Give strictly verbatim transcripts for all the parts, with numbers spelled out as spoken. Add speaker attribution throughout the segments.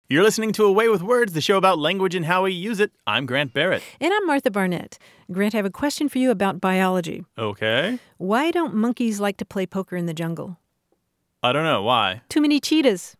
Speaker 1: You're listening to A Way with Words, the show about language and how we use it. I'm Grant Barrett.
Speaker 2: And I'm Martha Barnett. Grant, I have a question for you about biology.
Speaker 1: Okay.
Speaker 2: Why don't monkeys like to play poker in the jungle?
Speaker 1: I don't know. Why?
Speaker 2: Too many cheetahs.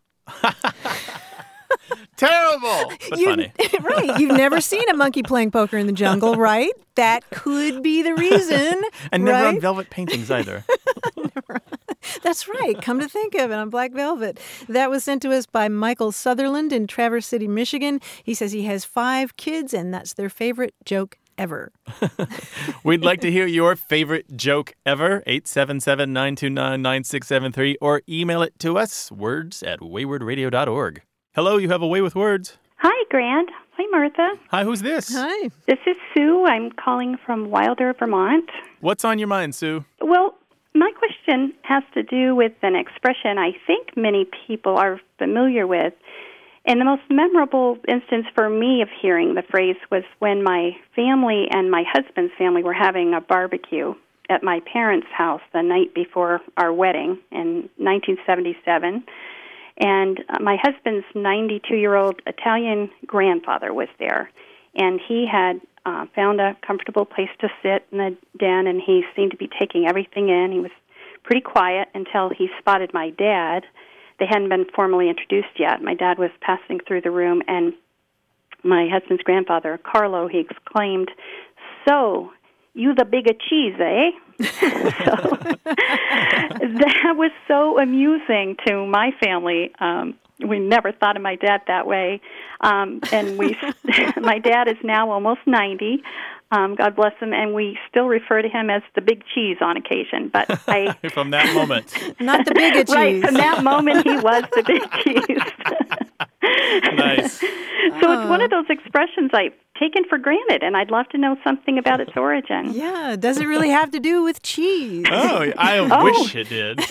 Speaker 1: Terrible, but
Speaker 2: you,
Speaker 1: funny.
Speaker 2: Right. You've never seen a monkey playing poker in the jungle, right? That could be the reason.
Speaker 1: And never
Speaker 2: right?
Speaker 1: on velvet paintings either.
Speaker 2: That's right. Come to think of it, on Black Velvet. That was sent to us by Michael Sutherland in Traverse City, Michigan. He says he has five kids, and that's their favorite joke ever.
Speaker 1: We'd like to hear your favorite joke ever. eight seven seven, nine two nine, nine six seven three or email it to us, words at wayward radio dot org. Hello, you have A Way with Words.
Speaker 3: Hi, Grant. Hi, Martha.
Speaker 1: Hi, who's this?
Speaker 2: Hi.
Speaker 3: This is Sue. I'm calling from Wilder, Vermont.
Speaker 1: What's on your mind, Sue?
Speaker 3: Well, my question has to do with an expression I think many people are familiar with. And the most memorable instance for me of hearing the phrase was when my family and my husband's family were having a barbecue at my parents' house the night before our wedding in nineteen seventy-seven. And my husband's ninety-two-year-old Italian grandfather was there. And he had uh, found a comfortable place to sit in the den, and he seemed to be taking everything in. He was pretty quiet until he spotted my dad. They hadn't been formally introduced yet. My dad was passing through the room, and my husband's grandfather, Carlo, he exclaimed, "So, you the bigger cheese, eh?" So that was so amusing to my family. Um, we never thought of my dad that way. Um, and we, my dad is now almost ninety. Um, God bless him, and we still refer to him as the big cheese on occasion. But I
Speaker 1: From that moment.
Speaker 2: Not the bigger cheese.
Speaker 3: Right, from that moment he was the big cheese.
Speaker 1: Nice.
Speaker 3: So it's one of those expressions I've taken for granted, and I'd love to know something about its origin.
Speaker 2: Yeah, does it really have to do with cheese?
Speaker 1: Oh, I
Speaker 3: Oh.
Speaker 1: wish it did.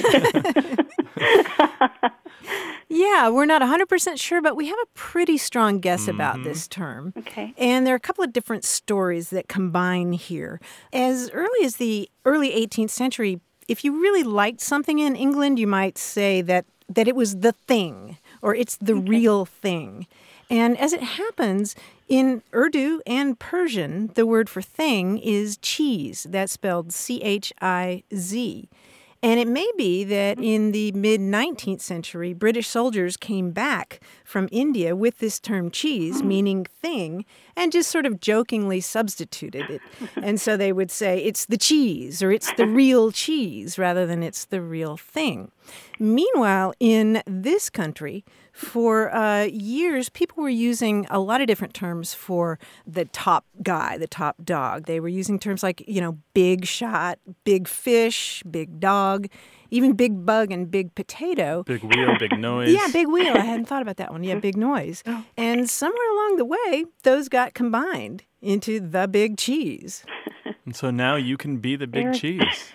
Speaker 2: Yeah, we're not one hundred percent sure, but we have a pretty strong guess
Speaker 1: Mm-hmm.
Speaker 2: about this term.
Speaker 3: Okay.
Speaker 2: And there are a couple of different stories that combine here. As early as the early eighteenth century, if you really liked something in England, you might say that, that it was the thing, or it's the
Speaker 3: Okay.
Speaker 2: real thing. And as it happens, in Urdu and Persian, the word for thing is cheese. That's spelled C H I Z. And it may be that in the mid-nineteenth century, British soldiers came back from India with this term cheese, meaning thing, and just sort of jokingly substituted it. And so they would say, it's the cheese, or it's the real cheese, rather than it's the real thing. Meanwhile, in this country, for uh, years, people were using a lot of different terms for the top guy, the top dog. They were using terms like, you know, big shot, big fish, big dog, even big bug and big potato.
Speaker 1: Big wheel, big noise.
Speaker 2: Yeah, big wheel. I hadn't thought about that one. Yeah, big noise. And somewhere along the way, those got combined into the big cheese.
Speaker 1: And so now you can be the big
Speaker 3: There-
Speaker 1: cheese.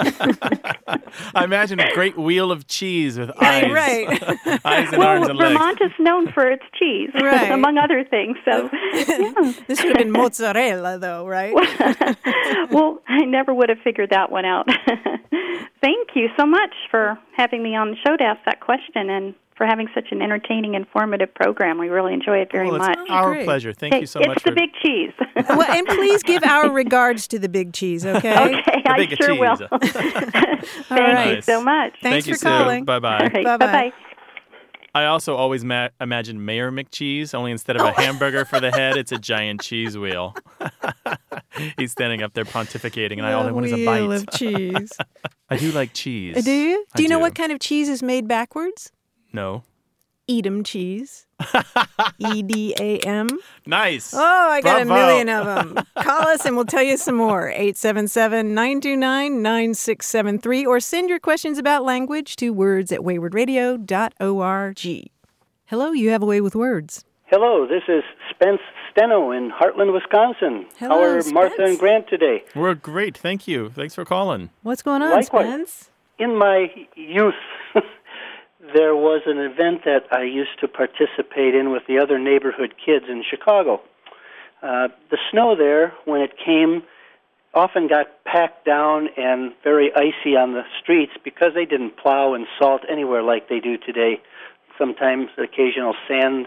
Speaker 1: I imagine a great wheel of cheese with eyes.
Speaker 2: Right.
Speaker 1: Eyes and
Speaker 3: Well,
Speaker 1: arms and legs.
Speaker 3: Vermont is known for its cheese,
Speaker 2: Right.
Speaker 3: among other things. So, yeah.
Speaker 2: This would have been mozzarella, though, right?
Speaker 3: Well, I never would have figured that one out. Thank you so much for having me on the show to ask that question and for having such an entertaining, informative program. We really enjoy it very
Speaker 1: Well,
Speaker 3: much.
Speaker 1: it's our
Speaker 2: great.
Speaker 1: pleasure. Thank
Speaker 3: Hey,
Speaker 1: you so
Speaker 3: it's
Speaker 1: much
Speaker 3: the
Speaker 1: for
Speaker 3: big cheese.
Speaker 2: Well, and please give our regards to the big cheese, okay?
Speaker 3: Okay, I
Speaker 1: big
Speaker 3: sure
Speaker 1: cheese.
Speaker 3: will. Thank
Speaker 2: right.
Speaker 3: you so much.
Speaker 2: Thanks
Speaker 1: Thank you,
Speaker 2: for
Speaker 1: Sue.
Speaker 2: calling.
Speaker 1: Bye-bye.
Speaker 3: All right,
Speaker 2: Bye-bye.
Speaker 3: bye-bye.
Speaker 1: I also always ma- imagine Mayor McCheese, only instead of a hamburger for the head, it's a giant cheese wheel. He's standing up there pontificating, and I all I want is a
Speaker 2: wheel
Speaker 1: bite.
Speaker 2: of cheese.
Speaker 1: I do like cheese.
Speaker 2: Do you?
Speaker 1: I
Speaker 2: Do you know
Speaker 1: do.
Speaker 2: what kind of cheese is made backwards?
Speaker 1: No.
Speaker 2: Edam cheese. E D A M.
Speaker 1: Nice.
Speaker 2: Oh, I got
Speaker 1: Bravo.
Speaker 2: a million of them. Call us and we'll tell you some more. eight seven seven, nine two nine, nine six seven three or send your questions about language to words at wayward radio dot org. Hello, you have a way with words.
Speaker 4: Hello, this is Spence Steno in Heartland, Wisconsin.
Speaker 2: Hello,
Speaker 4: How are Martha
Speaker 2: Spence.
Speaker 4: and Grant today?
Speaker 1: We're great. Thank you. Thanks for calling.
Speaker 2: What's going on,
Speaker 4: Likewise.
Speaker 2: Spence?
Speaker 4: In my youth, there was an event that I used to participate in with the other neighborhood kids in Chicago. Uh, the snow there, when it came, often got packed down and very icy on the streets because they didn't plow and salt anywhere like they do today. Sometimes occasional sand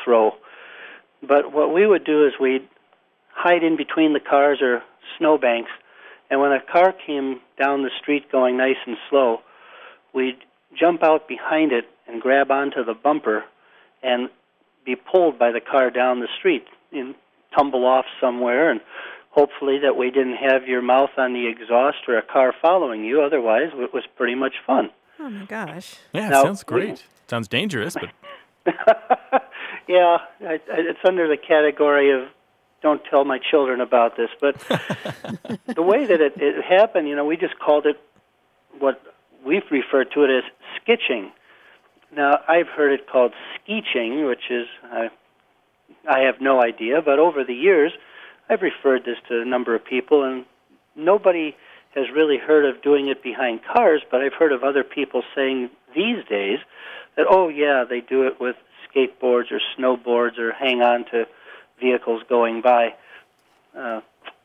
Speaker 4: throw. But what we would do is we'd hide in between the cars or snowbanks, and when a car came down the street going nice and slow, we'd jump out behind it and grab onto the bumper and be pulled by the car down the street and tumble off somewhere, and hopefully that we didn't have your mouth on the exhaust or a car following you. Otherwise, it was pretty much fun.
Speaker 2: Oh, my gosh.
Speaker 1: Yeah, it
Speaker 4: Now,
Speaker 1: sounds great.
Speaker 4: we-
Speaker 1: Sounds dangerous, but
Speaker 4: yeah, I, I, it's under the category of don't tell my children about this. But the way that it, it happened, you know, we just called it what we've referred to it as skitching. Now, I've heard it called skeeching, which is, uh, I have no idea, but over the years, I've referred this to a number of people, and nobody has really heard of doing it behind cars, but I've heard of other people saying these days that, oh, yeah, they do it with skateboards or snowboards or hang on to vehicles going by. Uh,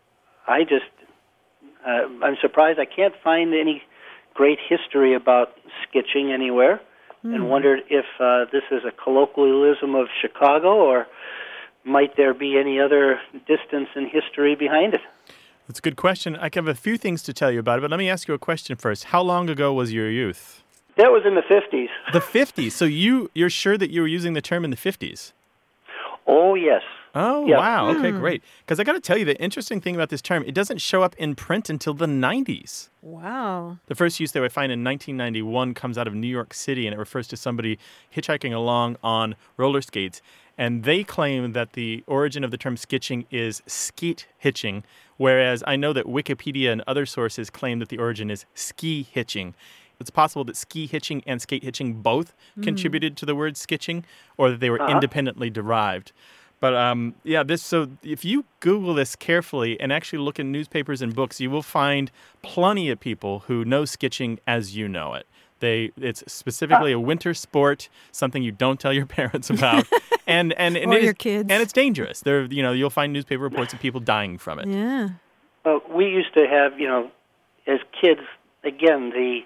Speaker 4: I just, uh, I'm surprised I can't find any great history about skitching anywhere, mm. and wondered if uh, this is a colloquialism of Chicago, or might there be any other distance in history behind it?
Speaker 1: That's a good question. I have a few things to tell you about it, but let me ask you a question first. How long ago was your youth?
Speaker 4: That was in the fifties.
Speaker 1: The fifties. So you, you're sure that you were using the term in the fifties?
Speaker 4: Oh, yes.
Speaker 1: Oh,
Speaker 4: Yeah.
Speaker 1: wow. Okay, great. Because I got to tell you, the interesting thing about this term, it doesn't show up in print until the nineties.
Speaker 2: Wow.
Speaker 1: The first use they would find in nineteen ninety-one comes out of New York City, and it refers to somebody hitchhiking along on roller skates. And they claim that the origin of the term skitching is skeet hitching, whereas I know that Wikipedia and other sources claim that the origin is ski hitching. It's possible that ski hitching and skate hitching both mm. contributed to the word skitching, or that they were uh-huh. independently derived. But um, yeah, this. So if you Google this carefully and actually look in newspapers and books, you will find plenty of people who know skitching as you know it. They, it's specifically a winter sport, something you don't tell your parents about, and and, and
Speaker 2: or
Speaker 1: it
Speaker 2: your
Speaker 1: is,
Speaker 2: kids.
Speaker 1: And it's dangerous. There, you know, you'll find newspaper reports of people dying from it.
Speaker 2: Yeah.
Speaker 4: Well, we used to have, you know, as kids, again, the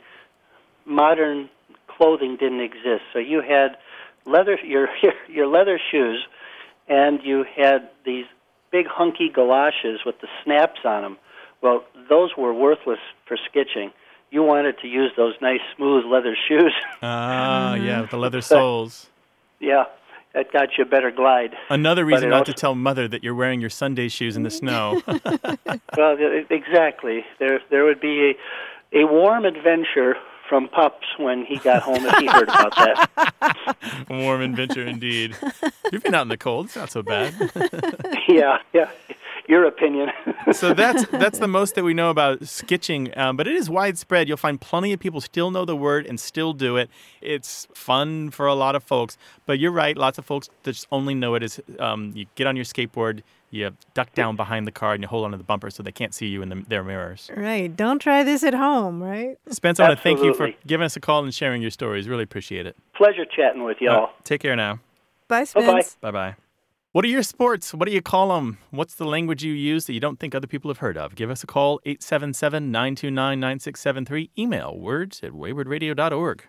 Speaker 4: modern clothing didn't exist, so you had leather your your leather shoes, and you had these big hunky galoshes with the snaps on them. Well, those were worthless for skitching. You wanted to use those nice, smooth leather shoes.
Speaker 1: Ah, yeah, with the leather soles.
Speaker 4: Yeah, that got you a better glide.
Speaker 1: Another reason not
Speaker 4: also,
Speaker 1: to tell Mother that you're wearing your Sunday shoes in the snow.
Speaker 4: Well, exactly. There there would be a, a warm adventure from Pops when he got home if he heard about that.
Speaker 1: Warm adventure indeed. You've been out in the cold. It's not so bad.
Speaker 4: Yeah, yeah. Your opinion.
Speaker 1: So that's that's the most that we know about skitching, um, but it is widespread. You'll find plenty of people still know the word and still do it. It's fun for a lot of folks, but you're right. Lots of folks just only know it as um, you get on your skateboard, you duck down behind the car, and you hold onto the bumper so they can't see you in the, their mirrors.
Speaker 2: Right. Don't try this at home, right?
Speaker 1: Spence, I want to thank you for
Speaker 4: Absolutely.
Speaker 1: giving us a call and sharing your stories. Really appreciate it.
Speaker 4: Pleasure chatting with y'all.
Speaker 1: Uh, take care now.
Speaker 2: Bye, Spence.
Speaker 4: Bye-bye.
Speaker 1: Bye-bye. What are your sports? What do you call them? What's the language you use that you don't think other people have heard of? Give us a call, eight seven seven, nine two nine, nine six seven three. Email words at wayward radio dot org.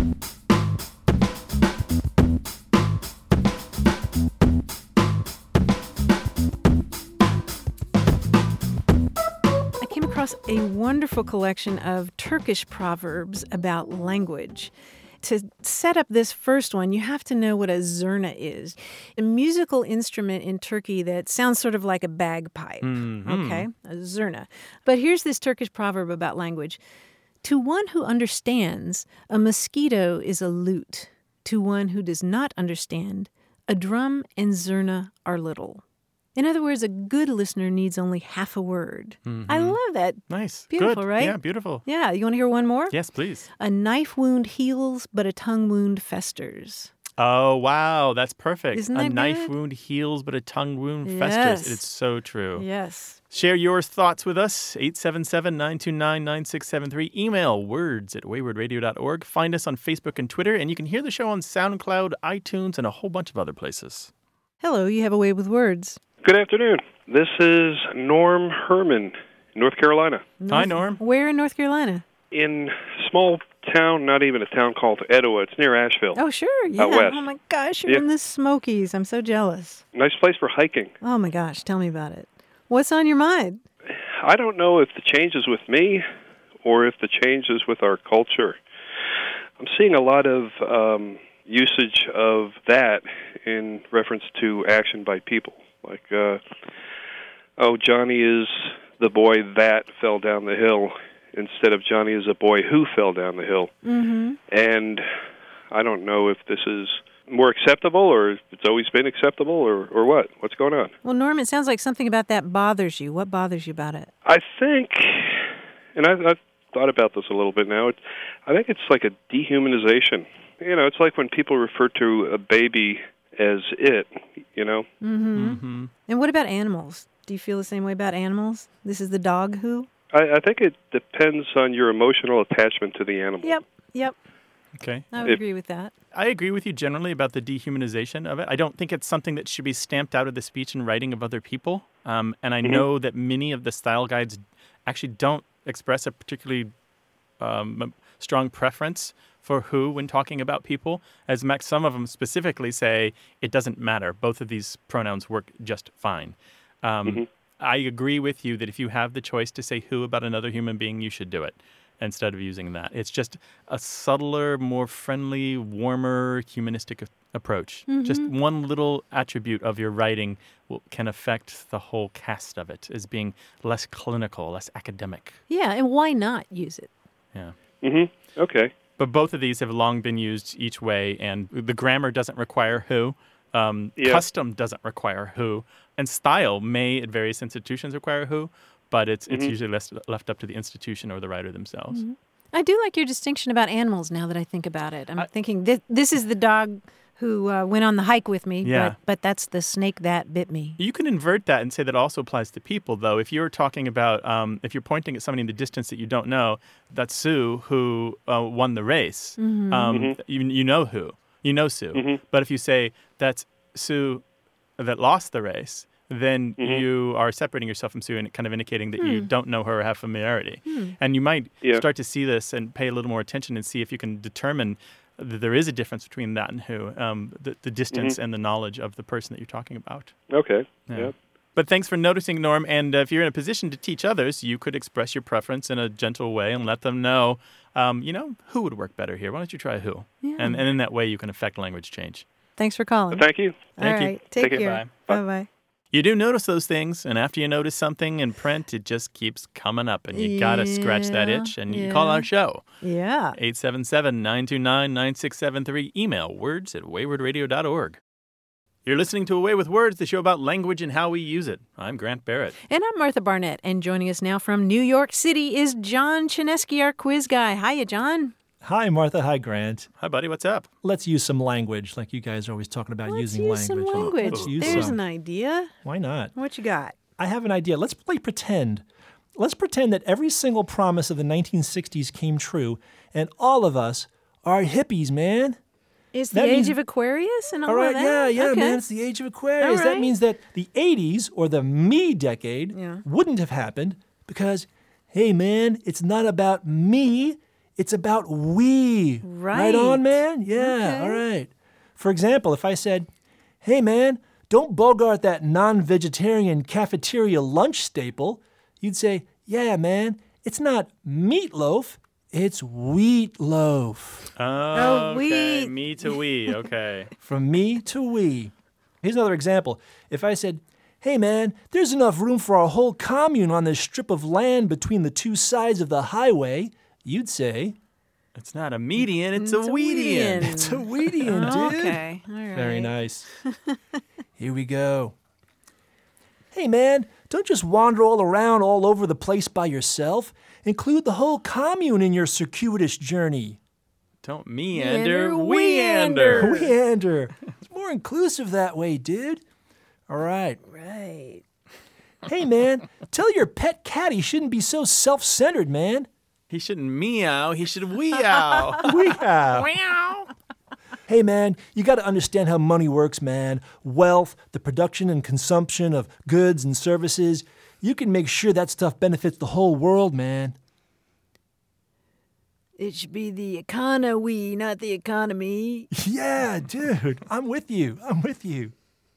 Speaker 2: I came across a wonderful collection of Turkish proverbs about language. To set up this first one, you have to know what a zurna is. A musical instrument in Turkey that sounds sort of like a bagpipe.
Speaker 1: Mm-hmm.
Speaker 2: Okay, a zurna. But here's this Turkish proverb about language. To one who understands, a mosquito is a lute. To one who does not understand, a drum and zurna are little. In other words, a good listener needs only half a word.
Speaker 1: Mm-hmm.
Speaker 2: I love that.
Speaker 1: Nice.
Speaker 2: Beautiful,
Speaker 1: Good.
Speaker 2: right?
Speaker 1: Yeah, beautiful.
Speaker 2: Yeah, you want to hear one more?
Speaker 1: Yes, please.
Speaker 2: A knife wound heals, but a tongue wound festers.
Speaker 1: Oh, wow. That's perfect.
Speaker 2: Isn't
Speaker 1: a
Speaker 2: that
Speaker 1: knife
Speaker 2: good?
Speaker 1: wound heals, but a tongue wound
Speaker 2: Yes.
Speaker 1: festers. It's so true.
Speaker 2: Yes.
Speaker 1: Share your thoughts with us, eight seven seven, nine two nine, nine six seven three. Email words at wayward radio dot org. Find us on Facebook and Twitter, and you can hear the show on SoundCloud, iTunes, and a whole bunch of other places.
Speaker 2: Hello, you have a way with words.
Speaker 5: Good afternoon. This is Norm Herman, North Carolina.
Speaker 1: Hi, Norm.
Speaker 2: Where in North Carolina?
Speaker 5: In a small town, not even a town called Etowah. It's near Asheville.
Speaker 2: Oh, sure. Yeah.
Speaker 5: Out west.
Speaker 2: Oh, my gosh. You're
Speaker 5: Yeah.
Speaker 2: in the Smokies. I'm so jealous.
Speaker 5: Nice place for hiking.
Speaker 2: Oh, my gosh. Tell me about it. What's on your mind?
Speaker 5: I don't know if the change is with me or if the change is with our culture. I'm seeing a lot of um, usage of that in reference to action by people. Like, uh, oh, Johnny is the boy that fell down the hill instead of Johnny is a boy who fell down the hill.
Speaker 2: Mm-hmm.
Speaker 5: And I don't know if this is more acceptable or if it's always been acceptable or, or what. What's going on?
Speaker 2: Well, Norm, it sounds like something about that bothers you. What bothers you about it?
Speaker 5: I think, and I've, I've thought about this a little bit now, it, I think it's like a dehumanization. You know, it's like when people refer to a baby as it, you know?
Speaker 2: Mm-hmm.
Speaker 1: Mm-hmm.
Speaker 2: And what about animals? Do you feel the same way about animals? This is the dog who?
Speaker 5: I, I think it depends on your emotional attachment to the animal.
Speaker 2: Yep, yep.
Speaker 1: Okay.
Speaker 2: I would
Speaker 5: If-
Speaker 2: agree with that.
Speaker 1: I agree with you generally about the dehumanization of it. I don't think it's something that should be stamped out of the speech and writing of other people. Um, and I
Speaker 5: Mhm.
Speaker 1: know that many of the style guides actually don't express a particularly um, strong preference for who when talking about people. As a matter, some of them specifically say it doesn't matter. Both of these pronouns work just fine. Um,
Speaker 5: Mhm.
Speaker 1: I agree with you that if you have the choice to say who about another human being, you should do it instead of using that. It's just a subtler, more friendly, warmer, humanistic a- approach. Just one little attribute of your writing will, can affect the whole cast of it as being less clinical, less academic.
Speaker 2: Yeah, and why not use it?
Speaker 1: Yeah.
Speaker 5: Mm-hmm. Okay.
Speaker 1: But both of these have long been used each way, and the grammar doesn't require who. Um,
Speaker 5: Yeah.
Speaker 1: Custom doesn't require who. And style may, at various institutions, require who, but it's it's
Speaker 5: Mhm.
Speaker 1: usually less, left up to the institution or the writer themselves.
Speaker 2: I do like your distinction about animals now that I think about it. I'm
Speaker 1: I-
Speaker 2: thinking this, this is the dog who uh, went on the hike with me,
Speaker 1: Yeah.
Speaker 2: but, but that's the snake that bit me.
Speaker 1: You can invert that and say that also applies to people, though. If you're talking about, um, if you're pointing at somebody in the distance that you don't know, that's Sue who uh, won the race. Um,
Speaker 5: Mhm.
Speaker 1: you, you know who. You know Sue.
Speaker 5: Mhm.
Speaker 1: But if you say that's Sue that lost the race, then
Speaker 5: Mhm.
Speaker 1: you are separating yourself from Sue and kind of indicating that you don't know her or have familiarity.
Speaker 2: Hmm.
Speaker 1: And you might
Speaker 5: Yeah.
Speaker 1: start to see this and pay a little more attention and see if you can determine that there is a difference between that and who, um, the, the distance
Speaker 5: Mhm.
Speaker 1: and the knowledge of the person that you're talking about.
Speaker 5: Okay.
Speaker 1: Yeah.
Speaker 5: Yeah.
Speaker 1: But thanks for noticing, Norm. And uh, if you're in a position to teach others, you could express your preference in a gentle way and let them know, um, you know, who would work better here. Why don't you try who?
Speaker 2: Yeah.
Speaker 1: And, and in that way, you can affect language change.
Speaker 2: Thanks for calling.
Speaker 5: Thank you.
Speaker 1: Thank
Speaker 2: All
Speaker 1: you.
Speaker 2: right, take,
Speaker 5: Take it.
Speaker 2: care.
Speaker 1: Bye.
Speaker 2: Bye-bye.
Speaker 1: You do notice those things, and after you notice something in print, it just keeps coming up, and you got to scratch that
Speaker 2: Yeah,
Speaker 1: itch, and you call
Speaker 2: yeah.
Speaker 1: our show.
Speaker 2: Yeah.
Speaker 1: eight seven seven, nine two nine, nine six seven three. Email words at wayward radio dot org. You're listening to Away with Words, the show about language and how we use it. I'm Grant Barrett.
Speaker 2: And I'm Martha Barnett, and joining us now from New York City is John Chinesky, our quiz guy. Hiya, John.
Speaker 6: Hi, Martha. Hi, Grant.
Speaker 1: Hi, buddy. What's up?
Speaker 6: Let's use some language, like you guys are always talking about
Speaker 2: Let's
Speaker 6: using
Speaker 2: use
Speaker 6: language.
Speaker 2: some language.
Speaker 6: Let's use
Speaker 2: There's
Speaker 6: some.
Speaker 2: an idea.
Speaker 6: Why not?
Speaker 2: What you got?
Speaker 6: I have an idea. Let's play pretend. Let's pretend that every single promise of the nineteen sixties came true, and all of us are hippies, man.
Speaker 2: Is the
Speaker 6: That
Speaker 2: age
Speaker 6: means-
Speaker 2: of Aquarius and all,
Speaker 6: All right,
Speaker 2: of that?
Speaker 6: yeah, yeah,
Speaker 2: okay.
Speaker 6: man. It's the age of Aquarius.
Speaker 2: All
Speaker 6: That
Speaker 2: right.
Speaker 6: means that the eighties, or the me decade,
Speaker 2: Yeah.
Speaker 6: wouldn't have happened because, hey, man, it's not about me. It's about we.
Speaker 2: Right.
Speaker 6: on, man? Yeah,
Speaker 2: Okay.
Speaker 6: all right. For example, if I said, hey, man, don't bogart that non-vegetarian cafeteria lunch staple, you'd say, yeah, man, it's not meatloaf, it's wheat loaf.
Speaker 1: Oh, okay.
Speaker 2: we-
Speaker 1: Me to we. Okay.
Speaker 6: From me to we. Here's another example. If I said, hey, man, there's enough room for our whole commune on this strip of land between the two sides of the highway, you'd say,
Speaker 1: It's not a median, it's,
Speaker 2: It's
Speaker 1: a
Speaker 2: a
Speaker 1: weedian.
Speaker 2: weedian.
Speaker 6: it's a weedian,
Speaker 2: Oh,
Speaker 6: dude.
Speaker 2: okay. All right.
Speaker 6: Very nice. Here we go. Hey, man, don't just wander all around all over the place by yourself. Include the whole commune in your circuitous journey.
Speaker 1: Don't meander,
Speaker 2: Meander,
Speaker 1: weander.
Speaker 2: weander.
Speaker 6: Weander. It's more inclusive that way, dude. All right.
Speaker 2: Right.
Speaker 6: Hey, man, tell your pet cat he shouldn't be so self-centered, man.
Speaker 1: He shouldn't meow, he should weow.
Speaker 6: Weow.
Speaker 1: Meow.
Speaker 6: Hey, man, you got to understand how money works, man. Wealth, the production and consumption of goods and services. You can make sure that stuff benefits the whole world, man.
Speaker 2: It should be the economy, not the economy.
Speaker 6: Yeah, dude, I'm with you. I'm with you.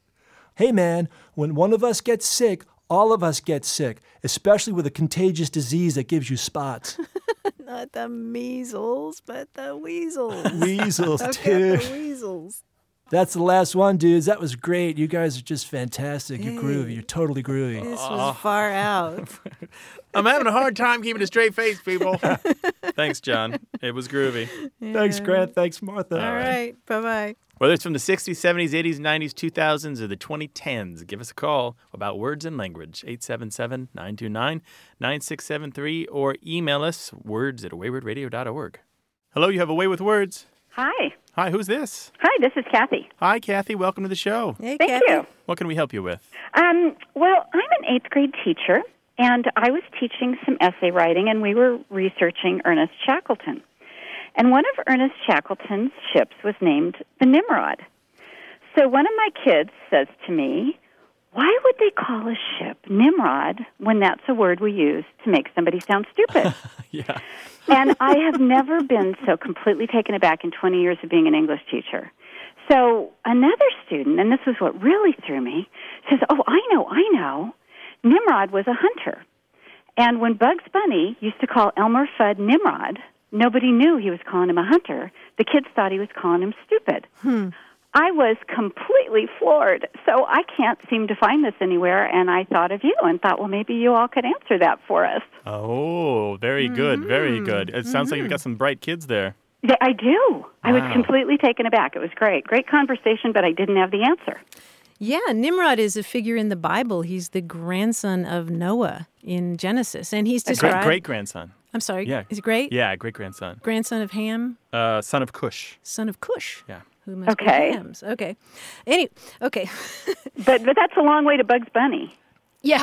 Speaker 6: Hey, man, when one of us gets sick, all of us get sick, especially with a contagious disease that gives you spots.
Speaker 2: Not the measles, but the weasels.
Speaker 6: Weasels,
Speaker 2: Okay,
Speaker 6: dude.
Speaker 2: the weasels.
Speaker 6: That's the last one, dudes. That was great. You guys are just fantastic. You're
Speaker 2: Hey.
Speaker 6: groovy. You're totally groovy.
Speaker 2: This was far out.
Speaker 1: I'm having a hard time keeping a straight face, people. Thanks, John. It was groovy.
Speaker 6: Thanks, Grant. Thanks, Martha.
Speaker 2: All right. Bye-bye.
Speaker 1: Whether it's from the sixties, seventies, eighties, nineties, two thousands, or the twenty tens, give us a call about words and language, eight seven seven, nine two nine, nine six seven three, or email us, words at wayward radio dot org. Hello, you have A Way with Words.
Speaker 7: Hi.
Speaker 1: Hi, who's this?
Speaker 7: Hi, this is Kathy.
Speaker 1: Hi, Kathy. Welcome to the show.
Speaker 2: Hey,
Speaker 7: Thank
Speaker 2: Kathy.
Speaker 7: you.
Speaker 1: What can we help you with?
Speaker 7: Um, well, I'm an eighth grade teacher, and I was teaching some essay writing, and we were researching Ernest Shackleton. And one of Ernest Shackleton's ships was named the Nimrod. So one of my kids says to me, why would they call a ship Nimrod when that's a word we use to make somebody sound stupid?
Speaker 1: Yeah.
Speaker 7: And I have never been so completely taken aback in twenty years of being an English teacher. So another student, and this was what really threw me, says, oh, I know, I know. Nimrod was a hunter. And when Bugs Bunny used to call Elmer Fudd Nimrod, nobody knew he was calling him a hunter. The kids thought he was calling him stupid.
Speaker 2: Hmm.
Speaker 7: I was completely floored. So I can't seem to find this anywhere, and I thought of you and thought, well, maybe you all could answer that for us.
Speaker 1: Oh, very good. Very good. It sounds like you've got some bright kids there.
Speaker 7: Yeah, I do. I was
Speaker 1: Wow.
Speaker 7: completely taken aback. It was great. Great conversation, but I didn't have the answer.
Speaker 2: Yeah, Nimrod is a figure in the Bible. He's the grandson of Noah in Genesis, and he's described.
Speaker 1: Great great grandson.
Speaker 2: I'm sorry.
Speaker 1: Yeah.
Speaker 2: Is it great?
Speaker 1: Yeah, great grandson.
Speaker 2: Grandson of Ham,
Speaker 1: Uh, son of Cush.
Speaker 2: son of Cush.
Speaker 1: Yeah.
Speaker 2: Who must
Speaker 7: Okay.
Speaker 2: be Ham's. Okay. Any. Okay.
Speaker 7: But but that's a long way to Bugs Bunny.
Speaker 2: Yeah.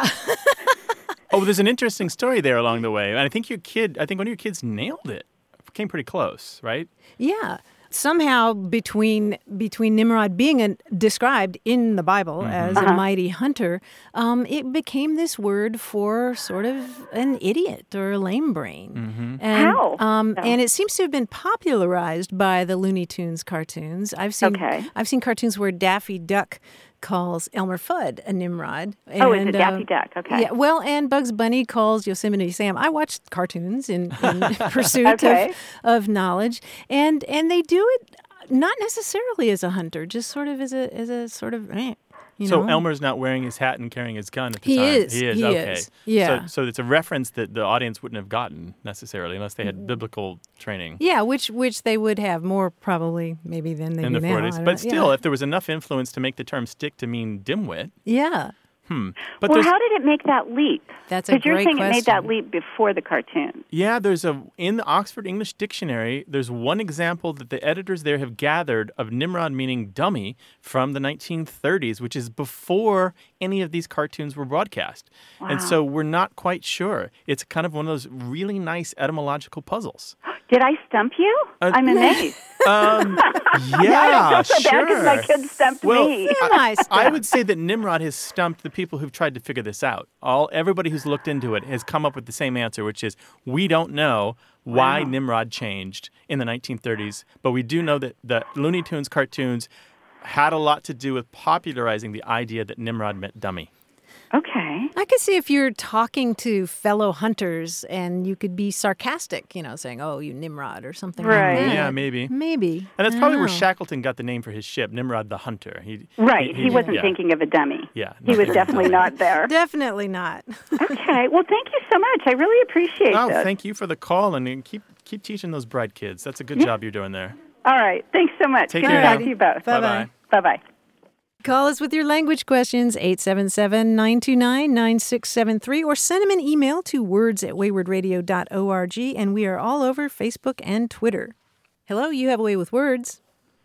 Speaker 1: Oh, there's an interesting story there along the way. And I think your kid, I think one of your kids nailed it. Came pretty close, right?
Speaker 2: Yeah. Somehow between between Nimrod being a, described in the Bible
Speaker 1: Mm-hmm.
Speaker 2: as a mighty hunter, um, it became this word for sort of an idiot or a lame brain.
Speaker 1: Mm-hmm.
Speaker 2: And,
Speaker 7: How?
Speaker 2: Um,
Speaker 7: Oh.
Speaker 2: And it seems to have been popularized by the Looney Tunes cartoons. I've seen
Speaker 7: Okay.
Speaker 2: I've seen cartoons where Daffy Duck calls Elmer Fudd a Nimrod.
Speaker 7: Oh, is
Speaker 2: and,
Speaker 7: it Daffy
Speaker 2: uh,
Speaker 7: Duck? Okay.
Speaker 2: Yeah, well, and Bugs Bunny calls Yosemite Sam. I watched cartoons in, in pursuit
Speaker 7: Okay.
Speaker 2: of, of knowledge, and and they do it not necessarily as a hunter, just sort of as a as a sort of eh, you
Speaker 1: So
Speaker 2: know.
Speaker 1: Elmer's not wearing his hat and carrying his gun at the
Speaker 2: He
Speaker 1: time.
Speaker 2: is,
Speaker 1: He is.
Speaker 2: he
Speaker 1: okay.
Speaker 2: is, yeah.
Speaker 1: So, so it's a reference that the audience wouldn't have gotten necessarily unless they had biblical training
Speaker 2: Yeah, which which they would have more probably maybe than they
Speaker 1: in
Speaker 2: do
Speaker 1: the
Speaker 2: now.
Speaker 1: forties.
Speaker 2: I don't
Speaker 1: But
Speaker 2: know.
Speaker 1: still,
Speaker 2: yeah.
Speaker 1: if there was enough influence to make the term stick to mean dimwit,
Speaker 2: yeah,
Speaker 1: hmm. But
Speaker 7: Well,
Speaker 1: there's
Speaker 7: how did it make that leap?
Speaker 2: That's a
Speaker 7: Because you're
Speaker 2: great
Speaker 7: saying it made that
Speaker 2: question.
Speaker 7: leap before the cartoon.
Speaker 1: Yeah, there's a in the Oxford English Dictionary, there's one example that the editors there have gathered of Nimrod meaning dummy from the nineteen thirties, which is before any of these cartoons were broadcast. And so we're not quite sure. It's kind of one of those really nice etymological puzzles.
Speaker 7: Did I stump you?
Speaker 1: Uh,
Speaker 7: I'm amazed.
Speaker 1: Um,
Speaker 7: I
Speaker 1: yeah,
Speaker 7: don't feel so bad because my
Speaker 1: sure.
Speaker 7: kid stumped
Speaker 1: Well,
Speaker 7: me.
Speaker 2: Yeah, nice.
Speaker 1: I would say that Nimrod has stumped the people who've tried to figure this out. All everybody who's looked into it has come up with the same answer, which is we don't know why
Speaker 7: Wow.
Speaker 1: Nimrod changed in the nineteen thirties, but we do know that the Looney Tunes cartoons had a lot to do with popularizing the idea that Nimrod meant dummy.
Speaker 7: Okay.
Speaker 2: I could see if you're talking to fellow hunters and you could be sarcastic, you know, saying, "Oh, you Nimrod" or something
Speaker 7: Right.
Speaker 2: like that.
Speaker 1: Yeah, maybe.
Speaker 2: Maybe.
Speaker 1: And that's
Speaker 2: I
Speaker 1: probably
Speaker 2: don't
Speaker 1: where
Speaker 2: know.
Speaker 1: Shackleton got the name for his ship, Nimrod the Hunter. He,
Speaker 7: Right. He, wasn't
Speaker 1: yeah.
Speaker 7: thinking of a dummy.
Speaker 1: Yeah,
Speaker 7: He
Speaker 1: not
Speaker 7: was
Speaker 1: thinking of
Speaker 7: definitely
Speaker 1: a dummy.
Speaker 7: not there.
Speaker 2: Definitely not.
Speaker 7: Okay. Well, thank you so much. I really appreciate
Speaker 1: Oh,
Speaker 7: this.
Speaker 1: thank you for the call, and keep keep teaching those bright kids. That's a good job you're doing there.
Speaker 7: All right. Thanks so much.
Speaker 1: Take
Speaker 7: Good
Speaker 1: care
Speaker 7: to talk
Speaker 1: now.
Speaker 7: to you both.
Speaker 2: Bye-bye.
Speaker 7: Bye-bye.
Speaker 2: Call us with your language questions, eight seven seven, nine two nine, nine six seven three, or send them an email to words at wayward radio dot org, and we are all over Facebook and Twitter. Hello, you have a way with words.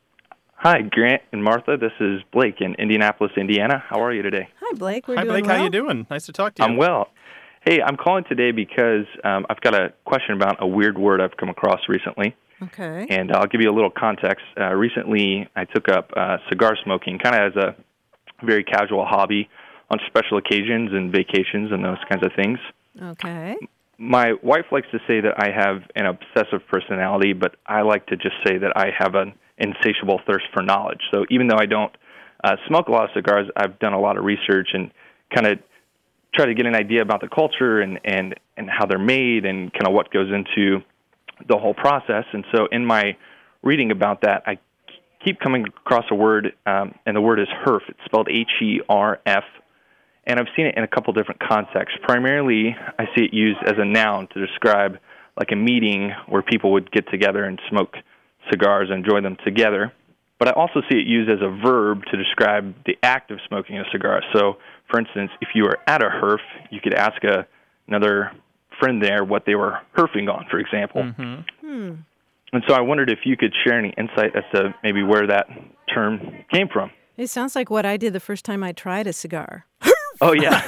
Speaker 8: Hi, Grant and Martha. This is Blake in Indianapolis, Indiana. How are you today?
Speaker 2: Hi, Blake. We're
Speaker 1: Hi,
Speaker 2: doing
Speaker 1: Blake.
Speaker 2: well.
Speaker 1: How you doing? Nice to talk to you.
Speaker 8: I'm well. Hey, I'm calling today because um, I've got a question about a weird word I've come across recently,
Speaker 2: Okay.
Speaker 8: and I'll give you a little context. Uh, recently, I took up uh, cigar smoking kind of as a very casual hobby on special occasions and vacations and those kinds of things.
Speaker 2: Okay.
Speaker 8: my wife likes to say that I have an obsessive personality, but I like to just say that I have an insatiable thirst for knowledge. So even though I don't uh, smoke a lot of cigars, I've done a lot of research and kind of try to get an idea about the culture and, and, and how they're made and kind of what goes into the whole process. And so in my reading about that, I keep coming across a word, um, and the word is herf. It's spelled H E R F, and I've seen it in a couple different contexts. Primarily, I see it used as a noun to describe like a meeting where people would get together and smoke cigars and enjoy them together. But I also see it used as a verb to describe the act of smoking a cigar. So, for instance, if you were at a herf, you could ask a, another friend there what they were herfing on, for example.
Speaker 1: Mm-hmm.
Speaker 2: Hmm.
Speaker 8: And so I wondered if you could share any insight as to maybe where that term came from.
Speaker 2: It sounds like what I did the first time I tried a cigar.
Speaker 8: Oh, yeah.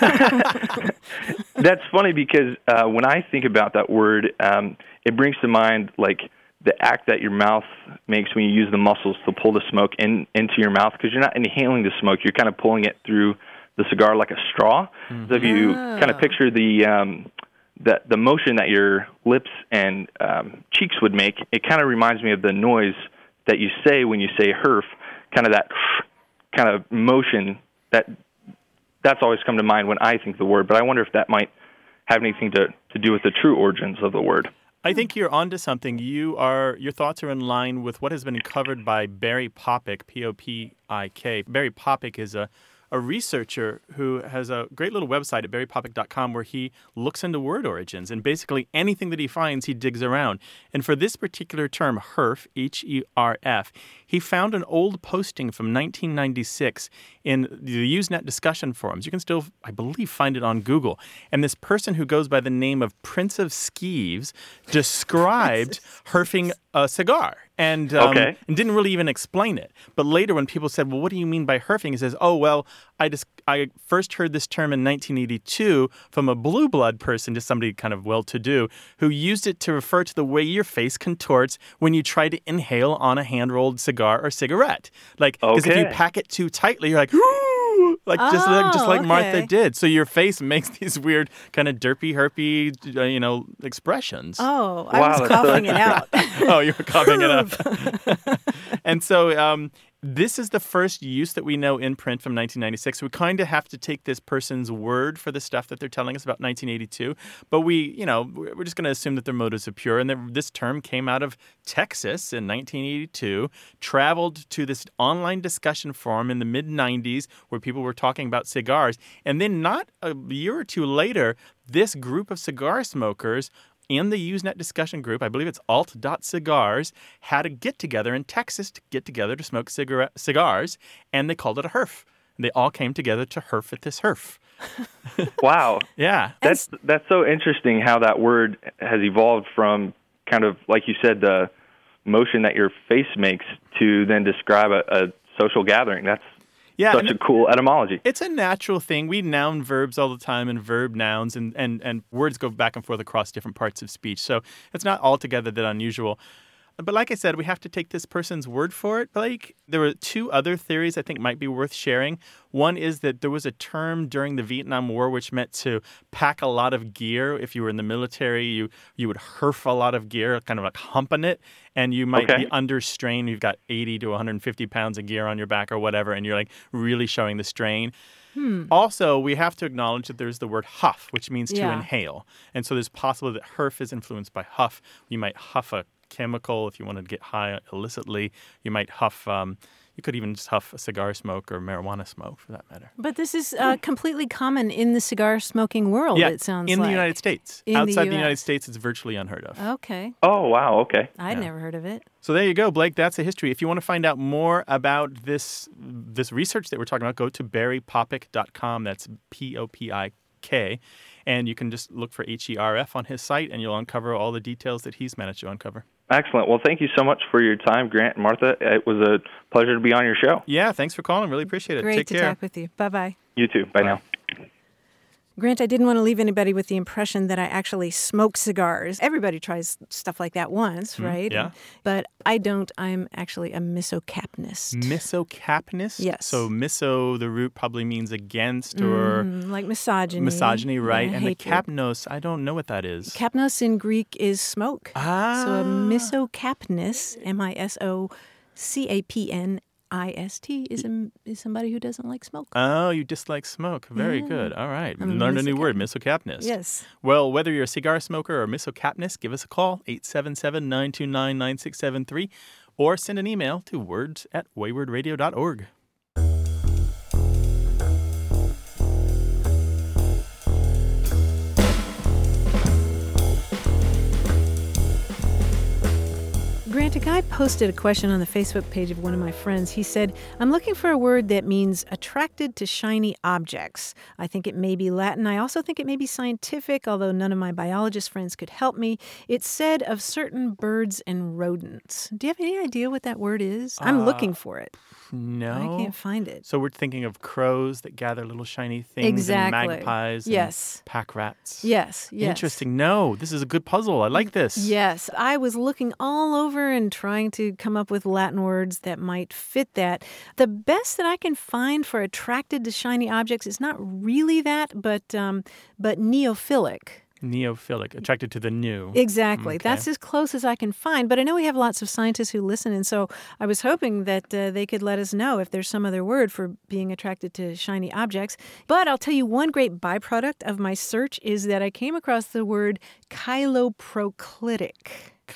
Speaker 8: That's funny because uh, when I think about that word, um, it brings to mind, like, the act that your mouth makes when you use the muscles to pull the smoke in into your mouth, because you're not inhaling the smoke. You're kind of pulling it through the cigar like a straw. Mm-hmm. So if you
Speaker 2: oh.
Speaker 8: kind of picture the... Um, The, the motion that your lips and um, cheeks would make, it kind of reminds me of the noise that you say when you say herf, kind of that kind of motion. That that's always come to mind when I think the word, but I wonder if that might have anything to, to do with the true origins of the word.
Speaker 1: I think you're onto something. You are your thoughts are in line with what has been covered by Barry Popik, P O P I K. Barry Popik is a a researcher who has a great little website at barry popik dot com where he looks into word origins, and basically anything that he finds, he digs around. And for this particular term, herf, H E R F, he found an old posting from nineteen ninety-six in the Usenet discussion forums. You can still, I believe, find it on Google. And this person who goes by the name of Prince of Skeeves described herfing a cigar. And, um,
Speaker 8: okay.
Speaker 1: and didn't really even explain it. But later when people said, well, what do you mean by herfing? He says, oh, well, I just I first heard this term in nineteen eighty-two from a blue blood person, just somebody kind of well-to-do, who used it to refer to the way your face contorts when you try to inhale on a hand-rolled cigar or cigarette. Like, because
Speaker 8: okay.
Speaker 1: if you pack it too tightly, you're like, like
Speaker 2: oh,
Speaker 1: just like, just like
Speaker 2: okay.
Speaker 1: Martha did. So your face makes these weird kind of derpy, herpy, uh, you know, expressions.
Speaker 2: Oh, I
Speaker 8: wow,
Speaker 2: was coughing it out.
Speaker 1: Oh, you were coughing it up. And so um, this is the first use that we know in print from nineteen ninety-six. We kind of have to take this person's word for the stuff that they're telling us about nineteen eighty-two. But we, you know, we're just going to assume that their motives are pure. And this term came out of Texas in nineteen eighty-two, traveled to this online discussion forum in the mid nineties where people were talking about cigars. And then not a year or two later, this group of cigar smokers in the Usenet discussion group, I believe it's alt dot cigars, had a get-together in Texas to get together to smoke cigarette, cigars, and they called it a herf. And they all came together to herf at this herf.
Speaker 8: Wow.
Speaker 1: Yeah.
Speaker 8: That's that's so interesting how that word has evolved from kind of, like you said, the motion that your face makes to then describe a, a social gathering. That's
Speaker 1: Yeah,
Speaker 8: such a cool etymology.
Speaker 1: It's a natural thing. We noun verbs all the time and verb nouns, and, and, and words go back and forth across different parts of speech. So it's not altogether that unusual. But like I said, we have to take this person's word for it. Blake, there were two other theories I think might be worth sharing. One is that there was a term during the Vietnam War which meant to pack a lot of gear. If you were in the military, you you would herf a lot of gear, kind of like humping it, and you might
Speaker 8: okay.
Speaker 1: be under strain. You've got eighty to one hundred fifty pounds of gear on your back or whatever, and you're like really showing the strain.
Speaker 2: Hmm.
Speaker 1: Also, we have to acknowledge that there's the word huff, which means to
Speaker 2: Yeah.
Speaker 1: inhale. And so there's possible that herf is influenced by huff. You might huff a chemical if you want to get high illicitly. You might huff, um, you could even just huff a cigar smoke or marijuana smoke for that matter.
Speaker 2: But this is uh, completely common in the cigar smoking world,
Speaker 1: yeah,
Speaker 2: it sounds
Speaker 1: in
Speaker 2: like.
Speaker 1: the United States.
Speaker 2: In the
Speaker 1: Outside the,
Speaker 2: U S
Speaker 1: United States, it's virtually unheard of.
Speaker 2: Okay.
Speaker 8: Oh, wow, okay.
Speaker 2: I'd
Speaker 1: Yeah.
Speaker 2: never heard of it.
Speaker 1: So there you go, Blake. That's the history. If you want to find out more about this this research that we're talking about, go to barry popik dot com. That's P O P I K. And you can just look for H E R F on his site, and you'll uncover all the details that he's managed to uncover.
Speaker 8: Excellent. Well, thank you so much for your time, Grant and Martha. It was a pleasure to be on your show.
Speaker 1: Yeah, thanks for calling. Really appreciate it.
Speaker 2: Great
Speaker 1: Take
Speaker 2: to
Speaker 1: care.
Speaker 2: talk with you. Bye-bye.
Speaker 8: You too. Bye, Bye. now.
Speaker 2: Grant, I didn't want to leave anybody with the impression that I actually smoke cigars. Everybody tries stuff like that once,
Speaker 1: Mm,
Speaker 2: right?
Speaker 1: yeah.
Speaker 2: But I don't. I'm actually a misocapnist.
Speaker 1: Misocapnist?
Speaker 2: Yes.
Speaker 1: So miso, the root probably means against or
Speaker 2: Mm, like misogyny.
Speaker 1: misogyny, right?
Speaker 2: Yeah,
Speaker 1: and the
Speaker 2: hatred.
Speaker 1: kapnos, I don't know what that is.
Speaker 2: Kapnos in Greek is smoke.
Speaker 1: Ah.
Speaker 2: So a misocapnist, M I S O C A P N I S T, is a, is somebody who doesn't like smoke.
Speaker 1: Oh, you dislike smoke. Very
Speaker 2: Yeah.
Speaker 1: good. All right.
Speaker 2: I'm a
Speaker 1: Learned a new
Speaker 2: misocapnist.
Speaker 1: word, misocapnist.
Speaker 2: Yes.
Speaker 1: Well, whether you're a cigar smoker or a misocapnist, give us a call, eight seven seven, nine two nine, nine six seven three, or send an email to words at wayward radio dot org.
Speaker 2: Grant, a guy posted a question on the Facebook page of one of my friends. He said, I'm looking for a word that means attracted to shiny objects. I think it may be Latin. I also think it may be scientific, although none of my biologist friends could help me. It's said of certain birds and rodents. Do you have any idea what that word is? I'm
Speaker 1: Uh,
Speaker 2: looking for it.
Speaker 1: No.
Speaker 2: I can't find it.
Speaker 1: So we're thinking of crows that gather little shiny things,
Speaker 2: Exactly.
Speaker 1: and magpies,
Speaker 2: Yes.
Speaker 1: and pack rats.
Speaker 2: Yes, yes.
Speaker 1: Interesting. No, this is a good puzzle. I like this.
Speaker 2: Yes, I was looking all over and trying to come up with Latin words that might fit that. The best that I can find for attracted to shiny objects is not really that, but um, but neophilic.
Speaker 1: Neophilic, attracted to the new.
Speaker 2: Exactly.
Speaker 1: Okay.
Speaker 2: That's as close as I can find. But I know we have lots of scientists who listen, and so I was hoping that uh, they could let us know if there's some other word for being attracted to shiny objects. But I'll tell you one great byproduct of my search is that I came across the word chiloproclitic.